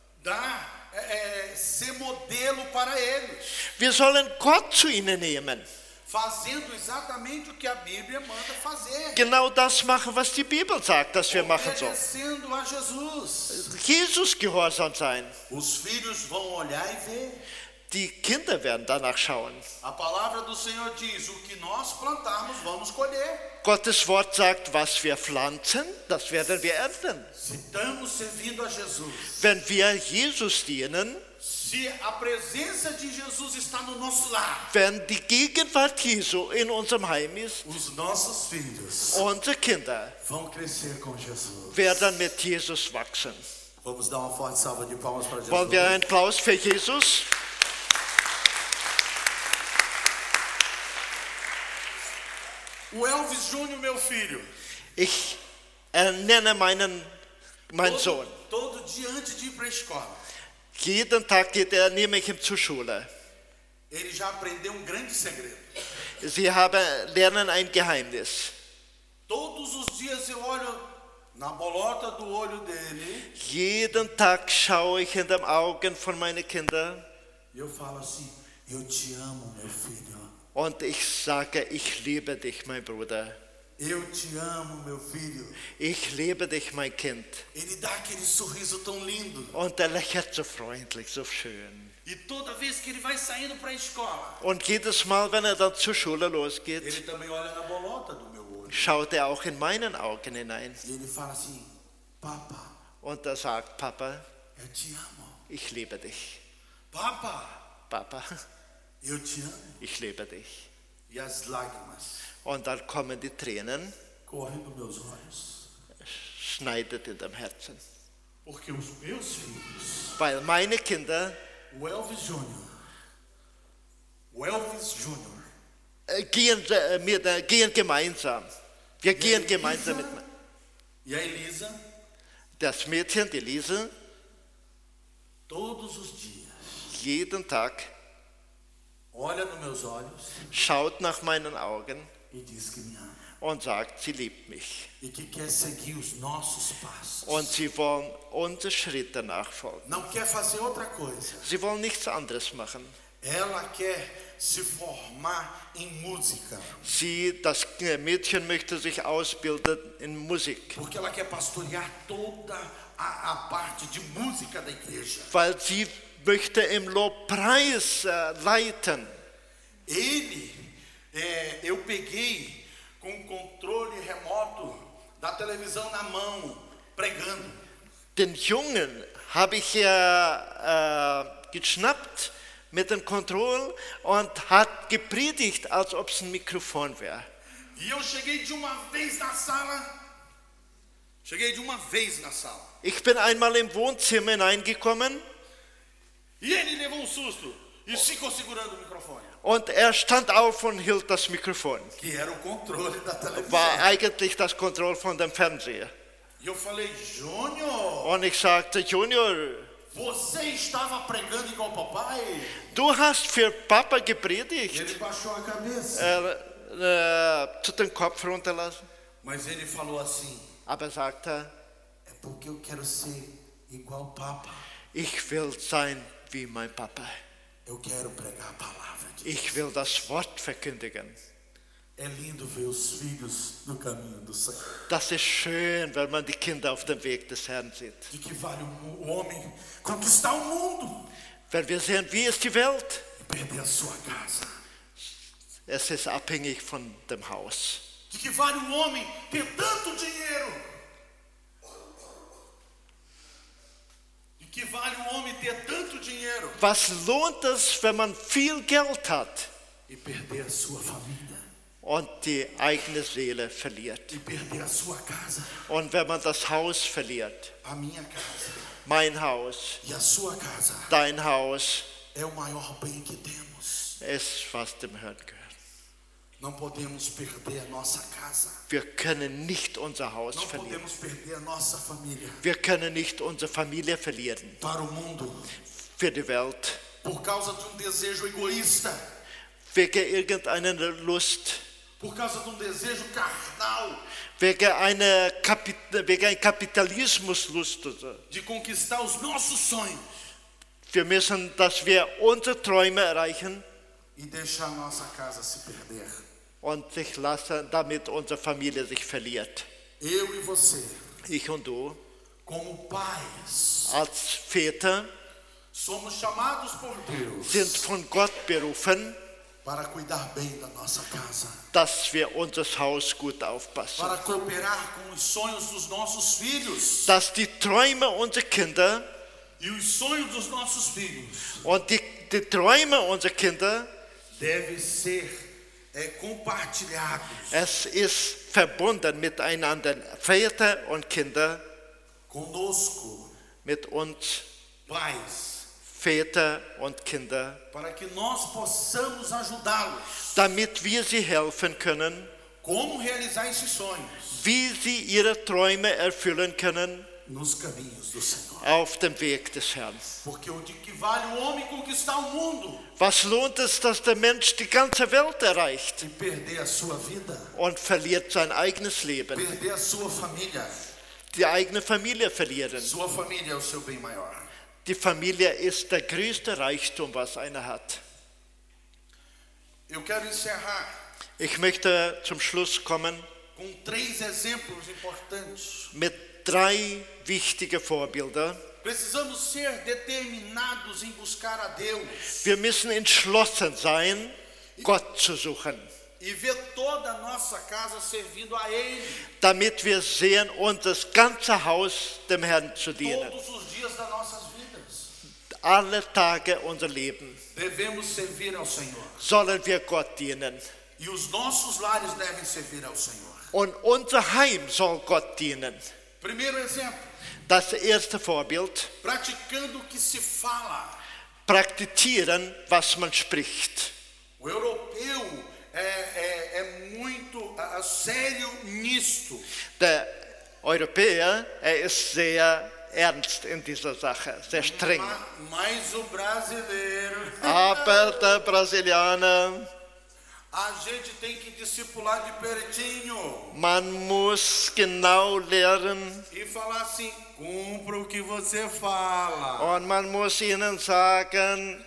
Ser modelo para eles.
Wir sollen Gott zu ihnen nehmen.
Fazendo exatamente o que a Bíblia manda fazer.
Genau das machen, was die Bibel sagt, dass wir machen sollen.
Obedecendo a Jesus.
Jesus gehorsam sein.
Os filhos vão olhar e ver.
Die Kinder werden danach schauen.
A palavra do Senhor diz: o que nós plantarmos, vamos colher.
Gottes Wort sagt, was wir pflanzen, das werden wir ernten.
Se estamos servindo a Jesus,
Wenn wir Jesus dienen,
se a presença de Jesus está no nosso lar,
wenn die Gegenwart Jesu in unserem Heim ist,
os nossos filhos
unsere Kinder
vão crescer com Jesus.
werden mit Jesus wachsen.
Vamos dar uma forte salva de palmas para Jesus.
Wollen wir einen Applaus für Jesus?
O Elvis Júnior, meu filho,
Ich nenne meinen Sohn.
todo dia antes de ir para a escola,
Jeden Tag nehme ich ihn zur Schule.
ele já aprendeu grande segredo.
Sie lernen ein Geheimnis.
Todos os dias eu olho na bolota do olho dele
Jeden Tag schaue ich in den Augen von meinen Kindern
e eu falo assim: eu te amo, meu filho.
und ich sage, ich liebe dich, mein Bruder.
Eu te amo, meu filho.
Ich liebe dich, mein Kind.
Ele dá aquele sorriso tão lindo.
Und er lächelt so freundlich, so schön.
E toda vez que ele vai saindo para a escola,
Und jedes Mal, wenn er dann zur Schule losgeht,
ele também olha na bolota do meu olho.
schaut er auch in meinen Augen hinein.
E ele fala assim: Papa,
Und er sagt, Papa,
eu te amo.
ich liebe dich.
Papa,
Papa,
eu te amo.
ich liebe dich.
E as lágrimas
Und dann kommen die Tränen,
correm dos meus olhos.
schneidet in dem Herzen.
Porque os meus filhos,
Weil meine Kinder
o Elvis Júnior,
gehen gemeinsam. Wir gehen gemeinsam mit
e a Elisa,
das Mädchen, die Lise,
todos os dias,
jeden Tag
olha nos meus olhos
schaut nach meinen Augen
e diz que me ama.
und sagt, sie liebt mich.
E que quer seguir os nossos passos.
Und sie wollen unsere Schritte nachfolgen.
Não quer fazer outra coisa.
Sie wollen nichts anderes machen.
Ela quer se formar em música.
Das Mädchen möchte sich ausbilden in Musik,
Porque ela quer pastorear toda a parte de música da igreja.
weil sie möchte im Lobpreis leiten.
Eu peguei com o controle remoto da televisão na mão, pregando.
Den Jungen habe ich geschnappt mit dem Kontroll und hat gepredigt, als ob es ein Mikrofon wäre.
E eu cheguei de uma vez na sala.
Ich bin einmal im Wohnzimmer hineingekommen
E ele levou um susto e ficou segurando o microfone.
und er stand auf und hielt das Mikrofon.
Que era o controle da televisão.
War eigentlich das Kontroll von dem Fernseher.
E eu falei: Júnior,
Und ich sagte, Junior,
você estava pregando igual papai?
du hast für Papa
E
gepredigt.
ele baixou a cabeça.
Tut den Kopf runterlassen.
Mas ele falou assim:
Aber sagte,
é porque eu quero ser igual papa.
ich will sein wie mein Papa.
Eu quero pregar a palavra de Deus.
Ich will das Wort verkündigen.
É lindo ver os filhos no caminho do Senhor.
Das ist schön, wenn man die Kinder auf dem Weg des Herrn sieht.
De que vale o homem conquistar o mundo
Wenn wir sehen, wie ist die Welt?
e perder a sua casa.
Es ist abhängig von dem Haus.
De que vale um homem ter tanto dinheiro? De que vale um homem ter tanto dinheiro
Was lohnt es, wenn man viel Geld hat
e perder a sua família?
und die eigene Seele verliert?
E perder a sua casa,
Und wenn man das Haus verliert,
a minha casa
mein Haus,
e a sua casa
dein Haus,
é o maior bem que temos.
ist, was dem Herrn gehört.
Não podemos perder a nossa casa.
Wir können nicht unser Haus
Não
verlieren.
podemos perder a nossa família
Wir können nicht unsere Familie verlieren
para o mundo
für die Welt,
por causa de desejo egoísta.
wegen irgendeiner Lust,
por causa de desejo carnal,
wegen einem Kapitalismuslust.
de conquistar os nossos sonhos
Wir müssen, dass wir unsere Träume erreichen
e deixar nossa casa se perder.
und sich lassen, damit unsere Familie sich verliert.
Eu e você,
Ich und du,
como pais,
als Väter,
somos chamados por Deus
sind von Gott berufen,
para cuidar bem da nossa casa,
dass wir unser Haus gut aufpassen.
para cooperar com os sonhos dos nossos filhos.
Dass die Träume unserer Kinder
E os sonhos dos nossos filhos
und die Träume unserer Kinder,
devem ser compartilhados
es ist verbunden miteinander, Väter und Kinder,
conosco,
mit uns,
pais,
Väter und Kinder,
para que nós possamos ajudá-los.
damit wir sie helfen können,
Como realizar esses sonhos
wie sie ihre Träume erfüllen können
nos caminhos do Senhor.
auf dem Weg des Herrn.
Porque o que vale o homem conquistar o mundo
Was lohnt es, dass der Mensch die ganze Welt erreicht
e perder a sua vida,
und verliert sein eigenes Leben,
perder a sua família?
die eigene Familie verlieren?
Sua família é o seu bem maior.
Die Familie ist der größte Reichtum, was einer hat.
Eu quero encerrar
Ich möchte zum Schluss kommen
com 3 exemplos importantes.
mit 3 wichtigen Vorbildern.
Precisamos ser determinados em buscar a Deus
Wir müssen entschlossen sein, Gott zu suchen,
e ver toda a nossa casa servindo a Ele
damit wir sehen, unser ganzes Haus dem Herrn zu dienen.
todos os dias das nossas vidas.
Alle Tage unser Leben
Devemos servir ao Senhor.
sollen wir Gott dienen.
E os nossos lares devem servir ao Senhor.
Und unser Heim soll Gott dienen.
Primeiro exemplo,
Das erste Vorbild,
praticando o que se fala.
praktizieren, was man spricht.
O europeu é muito sério nisto.
Der Europäer, ist sehr ernst in dieser Sache, sehr streng.
Mas o brasileiro,
Aber der Brasilianer,
a gente tem que discipular de pertinho
man muss genau lernen
e falar assim: cumpra o que você fala.
und man muss ihnen sagen,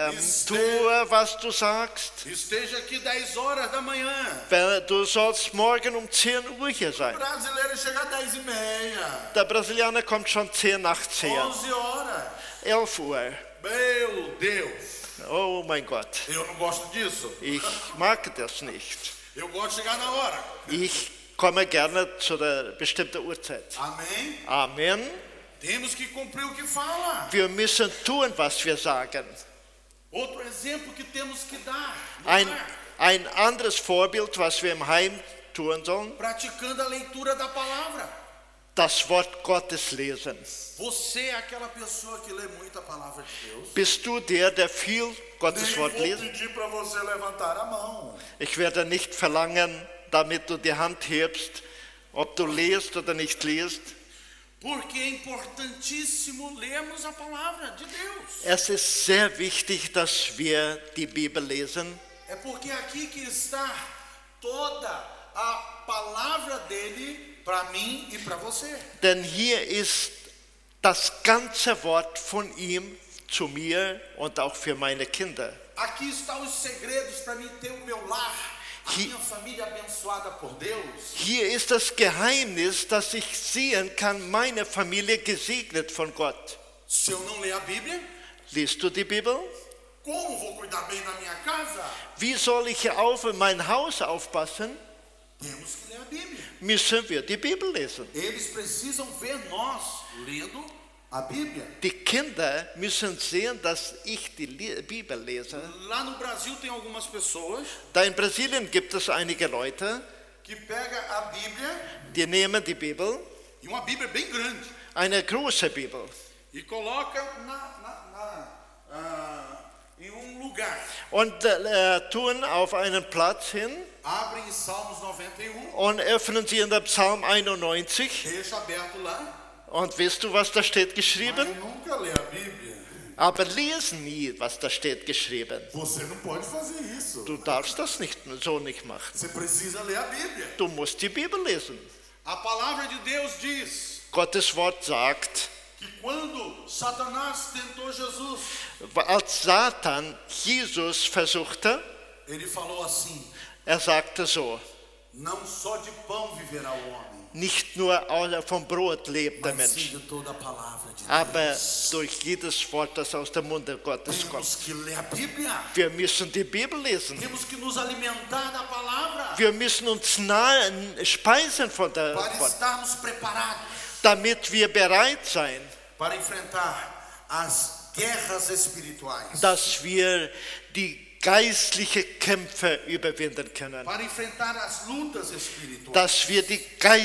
tue, was du sagst.
Esteja aqui 10 horas da manhã.
Du sollst morgen um 10 Uhr hier
O
sein.
brasileiro chega às 10h30,
Der Brasilianer kommt schon 10 nach 10,
11 horas.
11 Uhr.
Meu Deus,
Oh mein Gott,
eu não gosto disso.
ich mag das nicht.
Eu gosto de chegar na hora.
Ich komme gerne zu der bestimmten Uhrzeit.
Amém?
Amen.
Temos que cumprir o que fala.
Wir müssen tun, was wir sagen.
Outro exemplo que temos que dar.
Ein anderes Vorbild, was wir im Heim tun sollen,
Praticando a leitura da palavra.
das Wort Gottes lesen.
Você é aquela pessoa que lê muito a palavra de Deus?
Bist du der viel Gottes
Nem
Wort
vou
liest?
pedir para você levantar a mão.
Ich werde nicht verlangen, damit du die Hand hebst, ob du liest oder nicht liest.
Porque é importantíssimo lermos a palavra de Deus.
Es ist sehr wichtig, dass wir die Bibel lesen.
É porque aqui que está toda a palavra dele para mim e para você.
Denn hier ist das ganze Wort von ihm zu mir und auch für meine Kinder.
Aqui estão os segredos para mim ter o meu lar, a minha família abençoada por Deus.
Hier ist das Geheimnis, dass ich sehen kann, meine Familie gesegnet von Gott.
Se eu não ler a Bíblia,
Liest du die Bibel?
como vou cuidar bem da minha casa?
Wie soll ich auf mein Haus aufpassen?
Temos que ler a Bíblia.
Müssen wir die Bibel lesen.
Eles precisam ver nós lendo a Bíblia.
Die Kinder müssen sehen, dass ich die Bibel lese.
Lá no Brasil tem algumas pessoas
Da in Brasilien gibt es einige Leute,
que pegam a Bíblia,
die nehmen die Bibel,
e uma Bíblia bem grande,
eine große Bibel,
e colocam em lugar.
und tun auf einen Platz hin
Abrem em Salmos 91,
und öffnen sie in der Psalm 91.
deixa aberto lá,
Und weißt du, was da steht
mas
geschrieben?
nunca lê a Bíblia.
aber lesen nie, was da steht geschrieben.
Você não pode fazer isso.
Du darfst das so nicht machen.
Você precisa ler a Bíblia.
Du musst die Bibel lesen.
A palavra de Deus diz
Gottes Wort sagt,
que quando Satanás tentou Jesus,
als Satan Jesus versuchte,
ele falou assim:
sagte so,
não só de pão viverá o homem,
nicht nur vom Brot lebt der
mas sim
Mensch,
de toda a palavra de
aber
Deus.
durch jedes Wort, das aus dem Munde Gottes kommt.
Temos que ler a Bíblia.
Wir müssen die Bibel lesen.
Temos que nos alimentar da palavra
Wir müssen uns speisen von der
para
Wort,
estarmos preparados
damit wir bereit sein,
para enfrentar as guerras espirituais,
dass wir die geistliche Kämpfe überwinden können,
para enfrentar as lutas espirituais.
dass wir den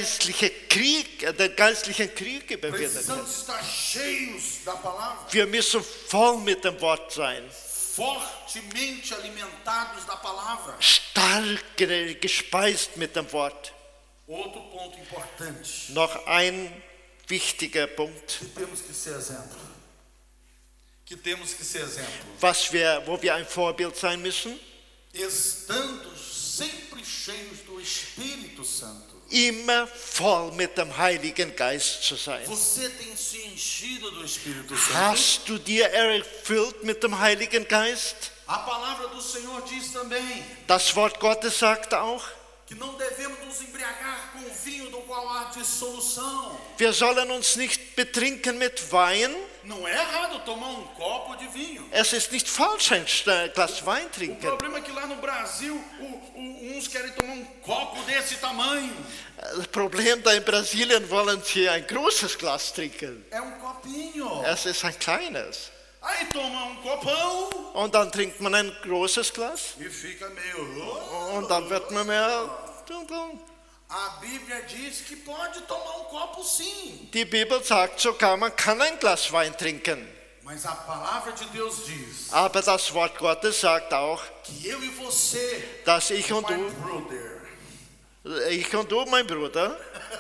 geistlichen Krieg überwinden können.
Precisamos estar cheios da palavra,
Wir müssen voll mit dem Wort sein,
fortemente alimentados da palavra.
stark gespeist mit dem Wort.
Outro ponto importante,
Noch ein wichtiger Punkt,
que temos que ser exemplo. Que temos que ser exemplo.
wo wir ein Vorbild sein müssen,
Estando sempre cheios do Espírito Santo.
immer voll mit dem Heiligen Geist zu sein.
Você tem se enchido do Espírito Santo?
Hast du dir erfüllt mit dem Heiligen Geist?
A palavra do Senhor diz também
Das Wort Gottes sagt auch,
que não devemos nos embriagar com o vinho do qual há dissolução.
wir sollen uns nicht betrinken mit Wein.
Não é errado tomar copo de vinho.
Es ist nicht falsch, ein Glas Wein
O
trinken.
problema é que lá no Brasil, uns querem tomar copo desse tamanho.
Das Problem da in Brasilien wollen sie ein großes Glas trinken.
É copinho.
Es ist ein kleines.
Aí toma copão
Und dann trinkt man ein großes Glas
e fica meio...
und dann wird man mehr.
A Bíblia diz que pode tomar copo sim.
Die Bibel sagt sogar, man kann ein Glas Wein trinken.
Mas a palavra de Deus diz
Aber das Wort Gottes sagt auch,
que eu e você,
dass ich und
my brother,
du, mein Bruder,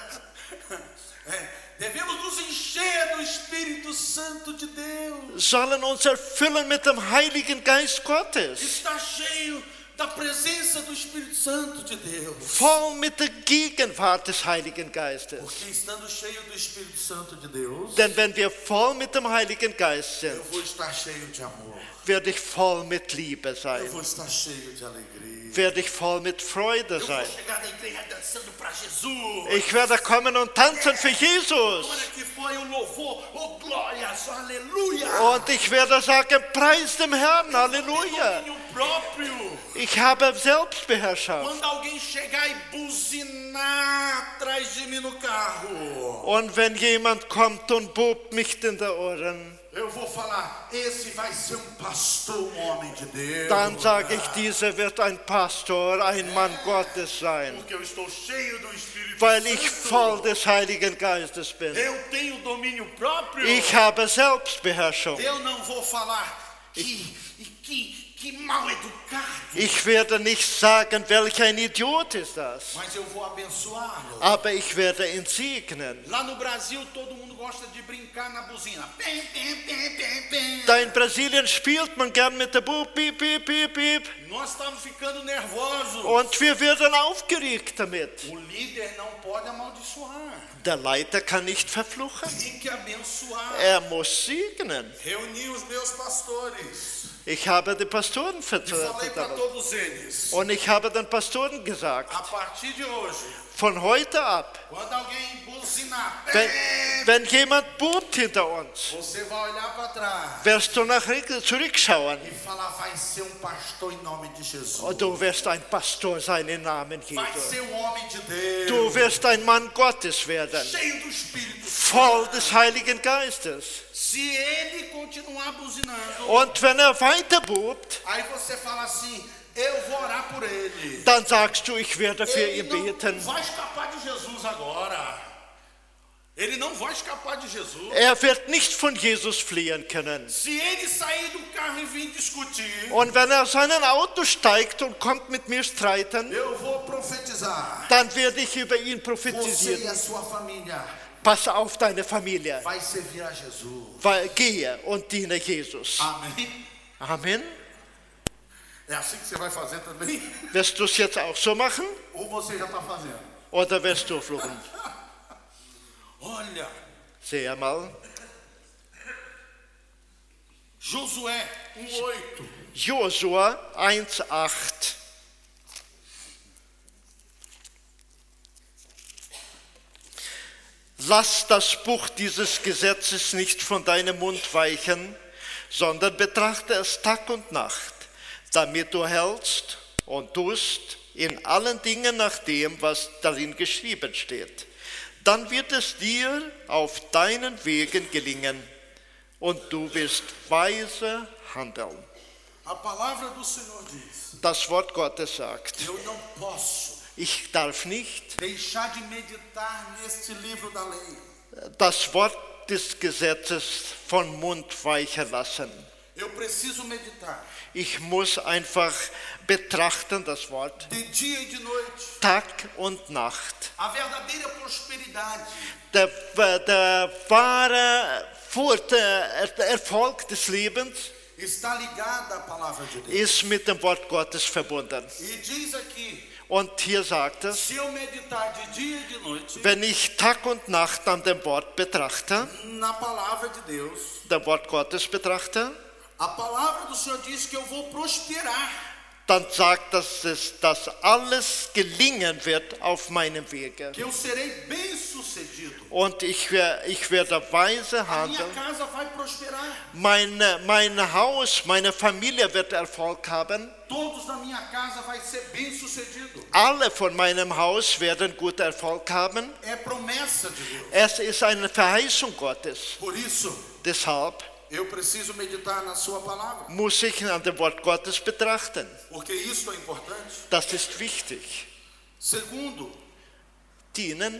devemos nos encher do Espírito Santo de Deus.
sollen uns erfüllen mit dem Heiligen Geist Gottes.
Está cheio da presença do Espírito Santo de Deus.
Voll mit der Gegenwart des Heiligen Geistes.
Porque estando cheio do Espírito Santo de Deus,
Denn wenn wir voll mit dem Heiligen Geist sind,
eu vou estar cheio de amor.
werde ich voll mit Liebe
Eu
sein.
vou estar cheio de alegria.
Werde ich voll mit Freude
Eu vou
sein.
chegar na igreja dançando para Jesus.
Ich werde kommen und tanzen für Jesus.
Olha que foi o louvor, oh glórias, aleluia.
Und ich werde sagen, preis dem Herrn, Halleluja.
Domínio próprio.
Ich habe Selbstbeherrschaft.
Quando alguém chegar e buzinar atrás de mim no carro,
Und wenn jemand kommt und bobt mich in die Ohren,
eu vou falar, esse vai ser pastor, homem de Deus.
dann sage ich, dieser wird ein Pastor, ein Mann Gottes sein.
Porque eu estou cheio do Espírito
Weil ich
Santo.
voll des Heiligen Geistes bin.
Eu tenho domínio próprio.
Ich habe Selbstbeherrschung.
Eu não vou falar que mal educado.
Ich werde nicht sagen, welch ein Idiot ist das.
Mas eu vou abençoá-lo.
Aber ich werde ihn segnen.
Lá no Brasil, todo mundo gosta de brincar na buzina. Pim, pim, pim, pim, pim.
Da in Brasilien spielt man gern mit der Bub, piep, piep, piep, piep.
Nós estamos ficando nervosos.
Und wir werden aufgeregt damit.
O líder não pode amaldiçoar.
Der Leiter kann nicht verfluchen.
Tem que abençoar.
Er muss segnen.
Reuni os meus pastores.
Ich habe die Pastoren
E falei para
vertreten.
todos eles.
Und ich habe den Pastoren gesagt,
A partir de hoje,
von heute ab,
quando alguém buzinar,
wenn jemand bubt hinter uns,
você vai olhar para trás
wirst du zurückschauen.
e falar, vai ser pastor em nome de Jesus.
Und du wirst ein Pastor sein im Namen
Vai
Jesu.
ser homem de Deus.
Du wirst ein Mann Gottes werden,
Cheio do Espírito.
voll des Heiligen Geistes.
Se ele continuar buzinando,
Und wenn er weiter bubt,
aí você fala assim, eu vou orar por ele.
dann sagst du, ich werde für
Ele
ihn
não
beten.
vai escapar de Jesus agora. Ele não vai escapar de Jesus.
Er wird nicht von Jesus fliehen können.
Se ele sair do carro e vir discutir,
Und wenn er aus einem Auto steigt und kommt mit mir streiten,
eu vou profetizar.
dann werde ich über ihn
Você e
prophetisieren.
a sua família
pass auf deine Familie.
vai servir a Jesus.
Gehe und diene Jesus.
Amém?
Amen.
É assim que você vai fazer também?
Wirst du es jetzt auch so machen
Ou você já está fazendo?
oder wirst du fluchen?
Olha,
Sehe mal.
Josué 1:8.
Josua 1,8. Lass das Buch dieses Gesetzes nicht von deinem Mund weichen, sondern betrachte es Tag und Nacht, damit du hältst und tust in allen Dingen nach dem, was darin geschrieben steht. Dann wird es dir auf deinen Wegen gelingen und du wirst weise handeln.
A palavra do Senhor diz:
Das Wort Gottes sagt,
eu não posso
ich darf nicht
deixar de meditar neste livro da lei.
das Wort des Gesetzes von Mund weichen lassen.
Eu preciso meditar
Ich muss einfach betrachten, das Wort,
de dia e de noite.
Tag und Nacht.
A verdadeira prosperidade
Der wahre Erfolg des Lebens
está ligada à palavra de Deus.
ist mit dem Wort Gottes verbunden.
E diz aqui:
Und hier sagt es,
se eu meditar de dia e de noite
wenn ich Tag und Nacht an dem Wort betrachte,
na palavra de Deus,
dem Wort Gottes betrachte,
a palavra do Senhor diz que eu vou prosperar.
dann sagt es, dass alles gelingen wird auf meinem Wege.
Que eu serei bem-sucedido.
Und ich werde weise
A minha
handeln.
casa vai prosperar.
Mein Haus, meine Familie wird Erfolg haben.
Todos na minha casa vai ser bem-sucedido.
Alle von meinem Haus werden guten Erfolg haben.
É promessa de Deus.
Es ist eine Verheißung Gottes.
Por isso,
Deshalb
eu preciso meditar na sua palavra.
muss ich an dem Wort Gottes betrachten.
Porque isso é importante.
Das ist wichtig.
Segundo,
Dienen,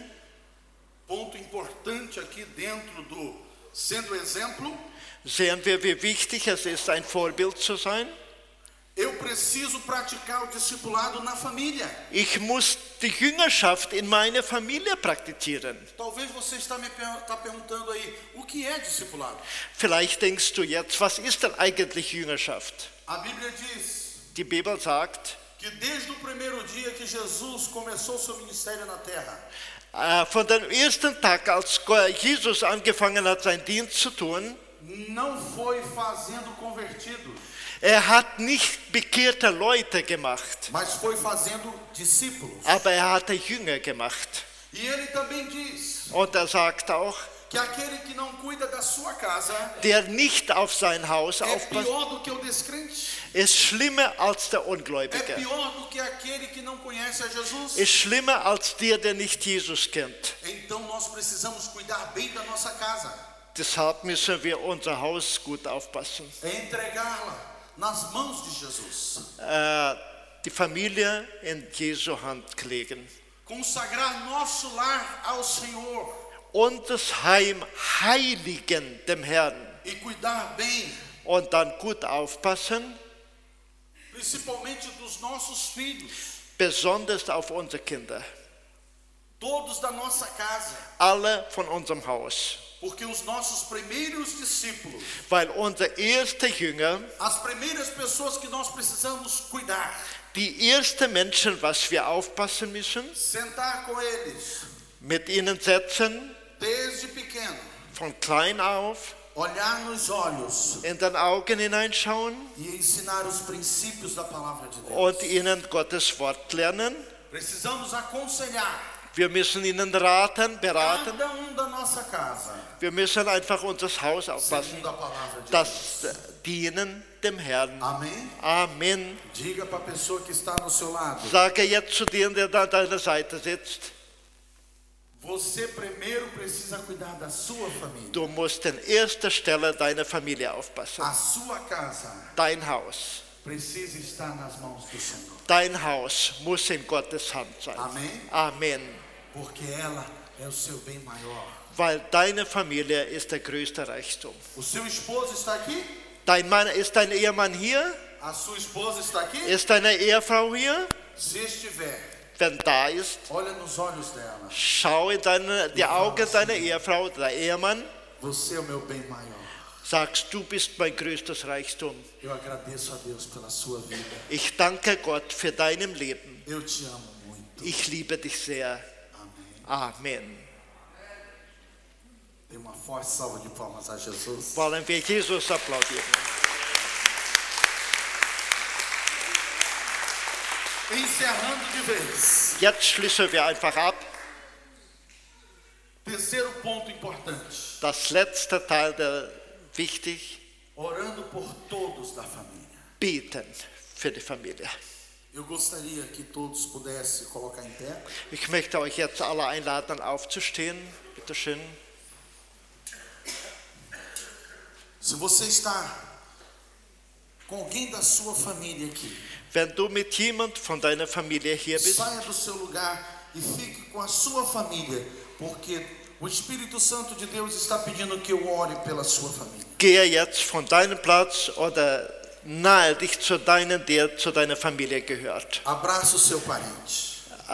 ponto importante aqui dentro do sendo exemplo,
sehen wir, wie wichtig es ist, ein Vorbild zu sein.
eu preciso praticar o discipulado na família.
Ich muss die Jüngerschaft in meiner Familie praktizieren.
Talvez você está perguntando aí, o que é discipulado?
Vielleicht denkst du jetzt, was ist denn eigentlich Jüngerschaft?
A Bíblia diz
Die Bibel sagt,
que desde o primeiro dia que Jesus começou seu ministério na terra,
von dem ersten Tag, als Jesus angefangen hat, seinen Dienst zu tun,
não foi fazendo convertidos,
er hat nicht bekehrte Leute gemacht,
mas foi fazendo discípulos.
aber er hatte Jünger gemacht.
E ele também diz
Und er sagt auch,
que aquele que não cuida da sua casa
der nicht auf sein Haus
é
aufpasst,
pior do que o descrente.
ist schlimmer als der
É
Ungläubige.
pior do que aquele que não conhece a Jesus.
Ist schlimmer als der nicht Jesus kennt.
Então nós precisamos cuidar bem da nossa casa,
Deshalb müssen wir unser Haus gut aufpassen.
entregá-la nas mãos de Jesus,
Die Familie in Jesu Hand legen.
consagrar nosso lar ao Senhor
Und das Heim heiligen dem Herrn.
e cuidar bem,
Und dann gut aufpassen,
principalmente dos nossos filhos,
besonders auf unsere Kinder.
todos da nossa casa,
Alle von unserem Haus.
porque os nossos primeiros discípulos,
Weil unsere erste Jünger,
as primeiras pessoas que nós precisamos cuidar,
die ersten Menschen, was wir aufpassen müssen,
sentar com eles,
mit ihnen setzen,
desde pequeno,
von klein auf,
olhar nos olhos
in den Augen hineinschauen
e ensinar os princípios da palavra de Deus.
und ihnen Gottes Wort lernen.
Precisamos aconselhar
Wir müssen ihnen raten, beraten.
cada da nossa casa,
Wir müssen einfach unser Haus aufpassen.
segundo a palavra de Deus.
Das dienen dem Herrn.
Amém?
Amen.
Diga para a pessoa que está no seu lado,
Sage jetzt zu dir, der da an deiner Seite sitzt,
você primeiro precisa cuidar da sua família.
du musst an erster Stelle deiner Familie aufpassen.
A sua casa
Dein Haus.
precisa estar nas mãos do Senhor.
Dein Haus muss in Gottes Hand sein.
Amém?
Amen.
Porque ela é o seu bem maior.
Weil deine Familie ist der größte Reichtum.
O seu esposo está aqui?
Ist dein Ehemann hier?
A sua esposa está aqui?
Ist deine Ehefrau hier?
Se estiver,
wenn da ist,
olha nos olhos dela.
schau in die Augen deiner Ehefrau, der Ehemann,
Você é o meu bem maior.
sagst, du bist mein größtes Reichtum.
Eu agradeço a Deus pela sua vida.
Ich danke Gott für deinem Leben.
Eu te amo muito.
Ich liebe dich sehr.
Amém.
Amen.
Dê uma forte salva de palmas a Jesus.
Wollen wir Jesus applaudieren?
Encerrando de vez.
Jetzt schließen wir einfach ab.
Terceiro ponto importante.
Das letzte Teil, der wichtig,
Orando por todos da família.
beten für die Familie.
Eu gostaria que todos pudessem colocar em pé.
Ich möchte euch jetzt alle einladen, aufzustehen. Bitte schön.
Se você está com alguém da sua família aqui,
Wenn du mit jemand von deiner Familie hier bist,
saia do seu lugar e fique com a sua família, porque o Espírito Santo de Deus está pedindo que eu ore pela sua família.
gehe jetzt von deinem Platz oder nahe dich zu deinen, der zu deiner Familie gehört.
Abraça o seu parente.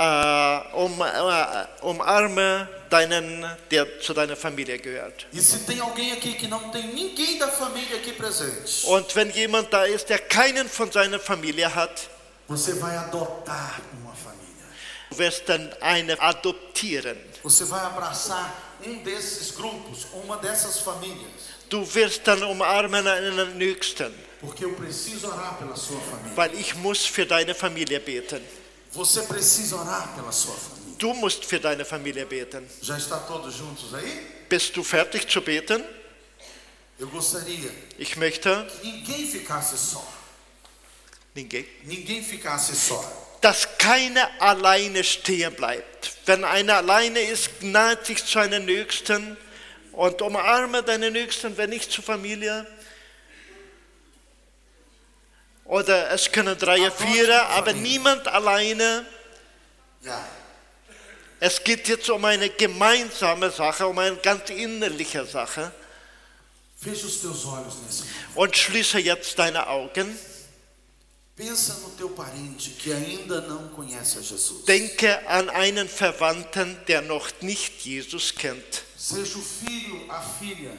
Umarme deinen, der zu deiner Familie gehört.
E se tem alguém aqui que não tem ninguém da família aqui presente,
Und wenn jemand da ist, der keinen von seiner Familie hat,
você vai adotar uma família.
du wirst dann eine adoptieren.
Você vai abraçar desses grupos, uma dessas famílias,
Du wirst dann umarmen einen Nächsten,
porque eu preciso orar pela sua família.
weil ich muss für deine Familie beten.
Você precisa orar pela sua família.
Du musst für deine Familie beten.
Já está todos juntos aí?
Bist du fertig zu beten?
Eu gostaria
Ich möchte,
que ninguém ficasse só. Ninguém ficasse só.
dass keiner alleine stehen bleibt. Wenn einer alleine ist, naht sich zu einem Nächsten und umarme deinen Nächsten, wenn nicht zur Familie. Oder es können 3, 4, aber niemand alleine.
Ja.
Es geht jetzt um eine gemeinsame Sache, um eine ganz innerliche Sache.
Feche os teus olhos nesse momento.
Und schließe jetzt deine Augen.
Pensa no teu parente que ainda não conhece a Jesus.
Denke an einen Verwandten, der noch nicht Jesus kennt.
Seja o filho, a filha.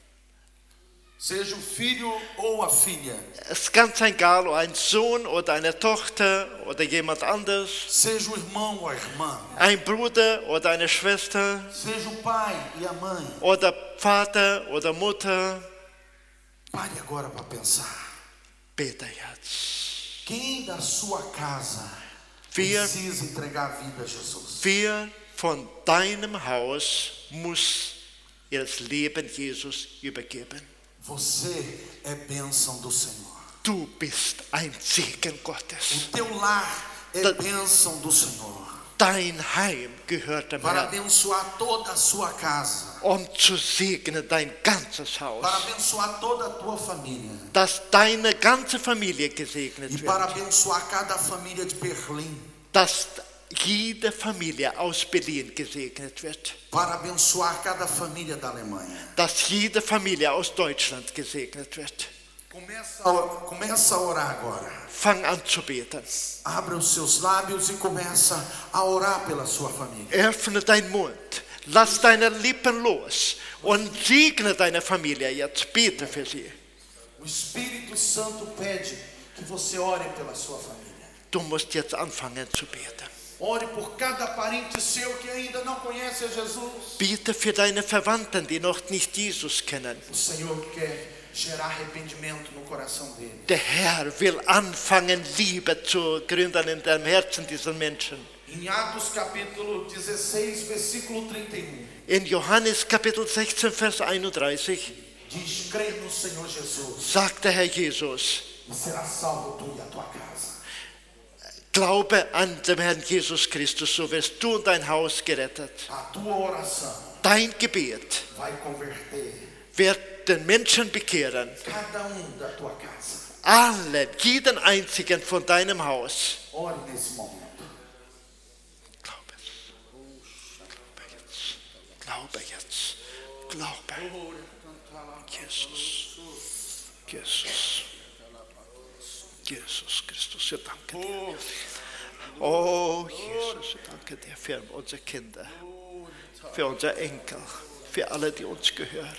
Seja o filho ou a filha.
Es ist ganz egal, ob ein Sohn oder eine Tochter oder jemand anderes,
Seja o irmão ou a irmã.
ein Bruder oder eine Schwester
Seja o pai e a mãe.
oder Vater oder Mutter.
Pare agora para pensar.
Bete jetzt.
Quem da sua casa
Wir,
precisa entregar a vida a Jesus?
wer von deinem Haus muss ihr Leben Jesus übergeben?
Você é bênção do Senhor.
Du bist ein Segen
O
Gottes.
teu lar é bênção do Senhor.
Dein Heim gehört dem
Para
Herrn,
abençoar toda a sua casa.
um zu segnen dein ganzes Haus,
Para abençoar toda a tua família.
dass deine ganze Familie gesegnet
E para
wird,
abençoar cada família de Berlim.
dass jede Familie aus Berlin gesegnet wird,
Para abençoar cada família da Alemanha.
dass jede Familie aus Deutschland gesegnet wird.
Começa a orar agora.
Fang an zu beten.
Abra os seus lábios e começa a orar pela sua família.
Öffne deinen Mund, lass deine Lippen los und segne deine Familie jetzt. Bete für sie.
O Espírito Santo pede que você ore pela sua família.
Du musst jetzt anfangen zu beten.
Ore por cada parente seu que ainda não conhece a Jesus.
Bete für deine Verwandten, die noch nicht Jesus kennen.
O Senhor quer gerar arrependimento no coração dele.
Der Herr will anfangen, Liebe zu gründen in dem Herzen dieser Menschen.
Em Atos capítulo 16, versículo 31,
In Johannes Kapitel 16, Vers 31
diz: crê no Senhor Jesus
sagt der Herr Jesus,
e será salvo tu e a tua casa.
glaube an den Herrn Jesus Christus, so wirst du und dein Haus gerettet.
A tua oração
Dein Gebet
vai converter
wird den Menschen bekehren.
cada da tua casa.
Alle, jeden einzigen von deinem Haus.
Ore nesse momento.
Glaube jetzt. Glaube jetzt. Glaube. Jesus. Jesus. Jesus Christus, wir danken dir. Oh, Jesus, danke dir für unsere Kinder, für unsere Enkel, für alle, die uns gehören.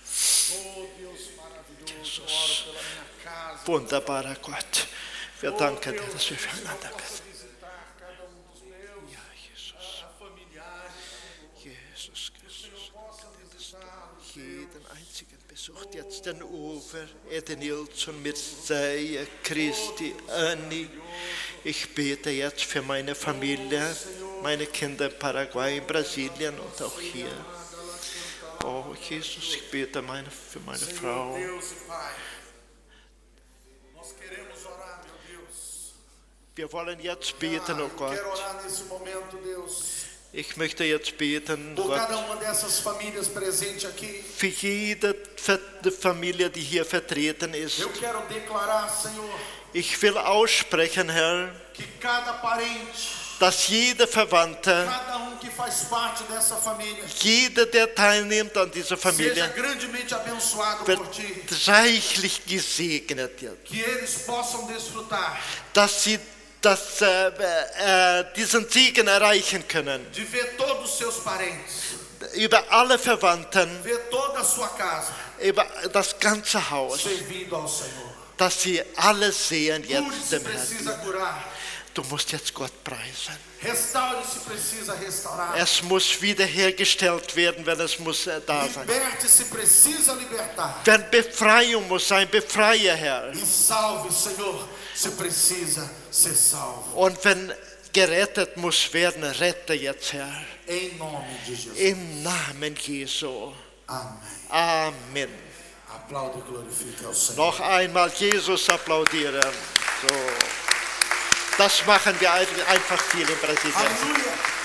Jesus, wunderbarer Gott, wir danken dir, dass wir füreinander beten. Ja, Jesus. Jesus Christus, jeden einzigen besucht jetzt den Ufer, Ede Nilsson, Mircea, Christi, Anni. Ich bete jetzt für meine Familie, meine Kinder in Paraguay, in Brasilien und auch hier. Oh Jesus, ich bete für meine Frau. Wir wollen jetzt beten, oh Gott. Ich möchte jetzt beten, Gott, für jede Familie, die hier vertreten ist. Ich will aussprechen, Herr, dass jeder Verwandte, jeder, der teilnimmt an dieser Familie, wird reichlich gesegnet wird. Dass sie diesen Segen erreichen können. Über alle Verwandten, über das ganze Haus, dass sie alle sehen jetzt dem Herrn. Du musst jetzt Gott preisen. Es muss wiederhergestellt werden, wenn es muss da sein. Wenn Befreiung muss sein, befreie, Herr. Und wenn gerettet muss werden, rette jetzt, Herr. Im Namen Jesu. Amen. Noch einmal Jesus applaudieren. So. Das machen wir einfach viel in Brasilien.
Halleluja.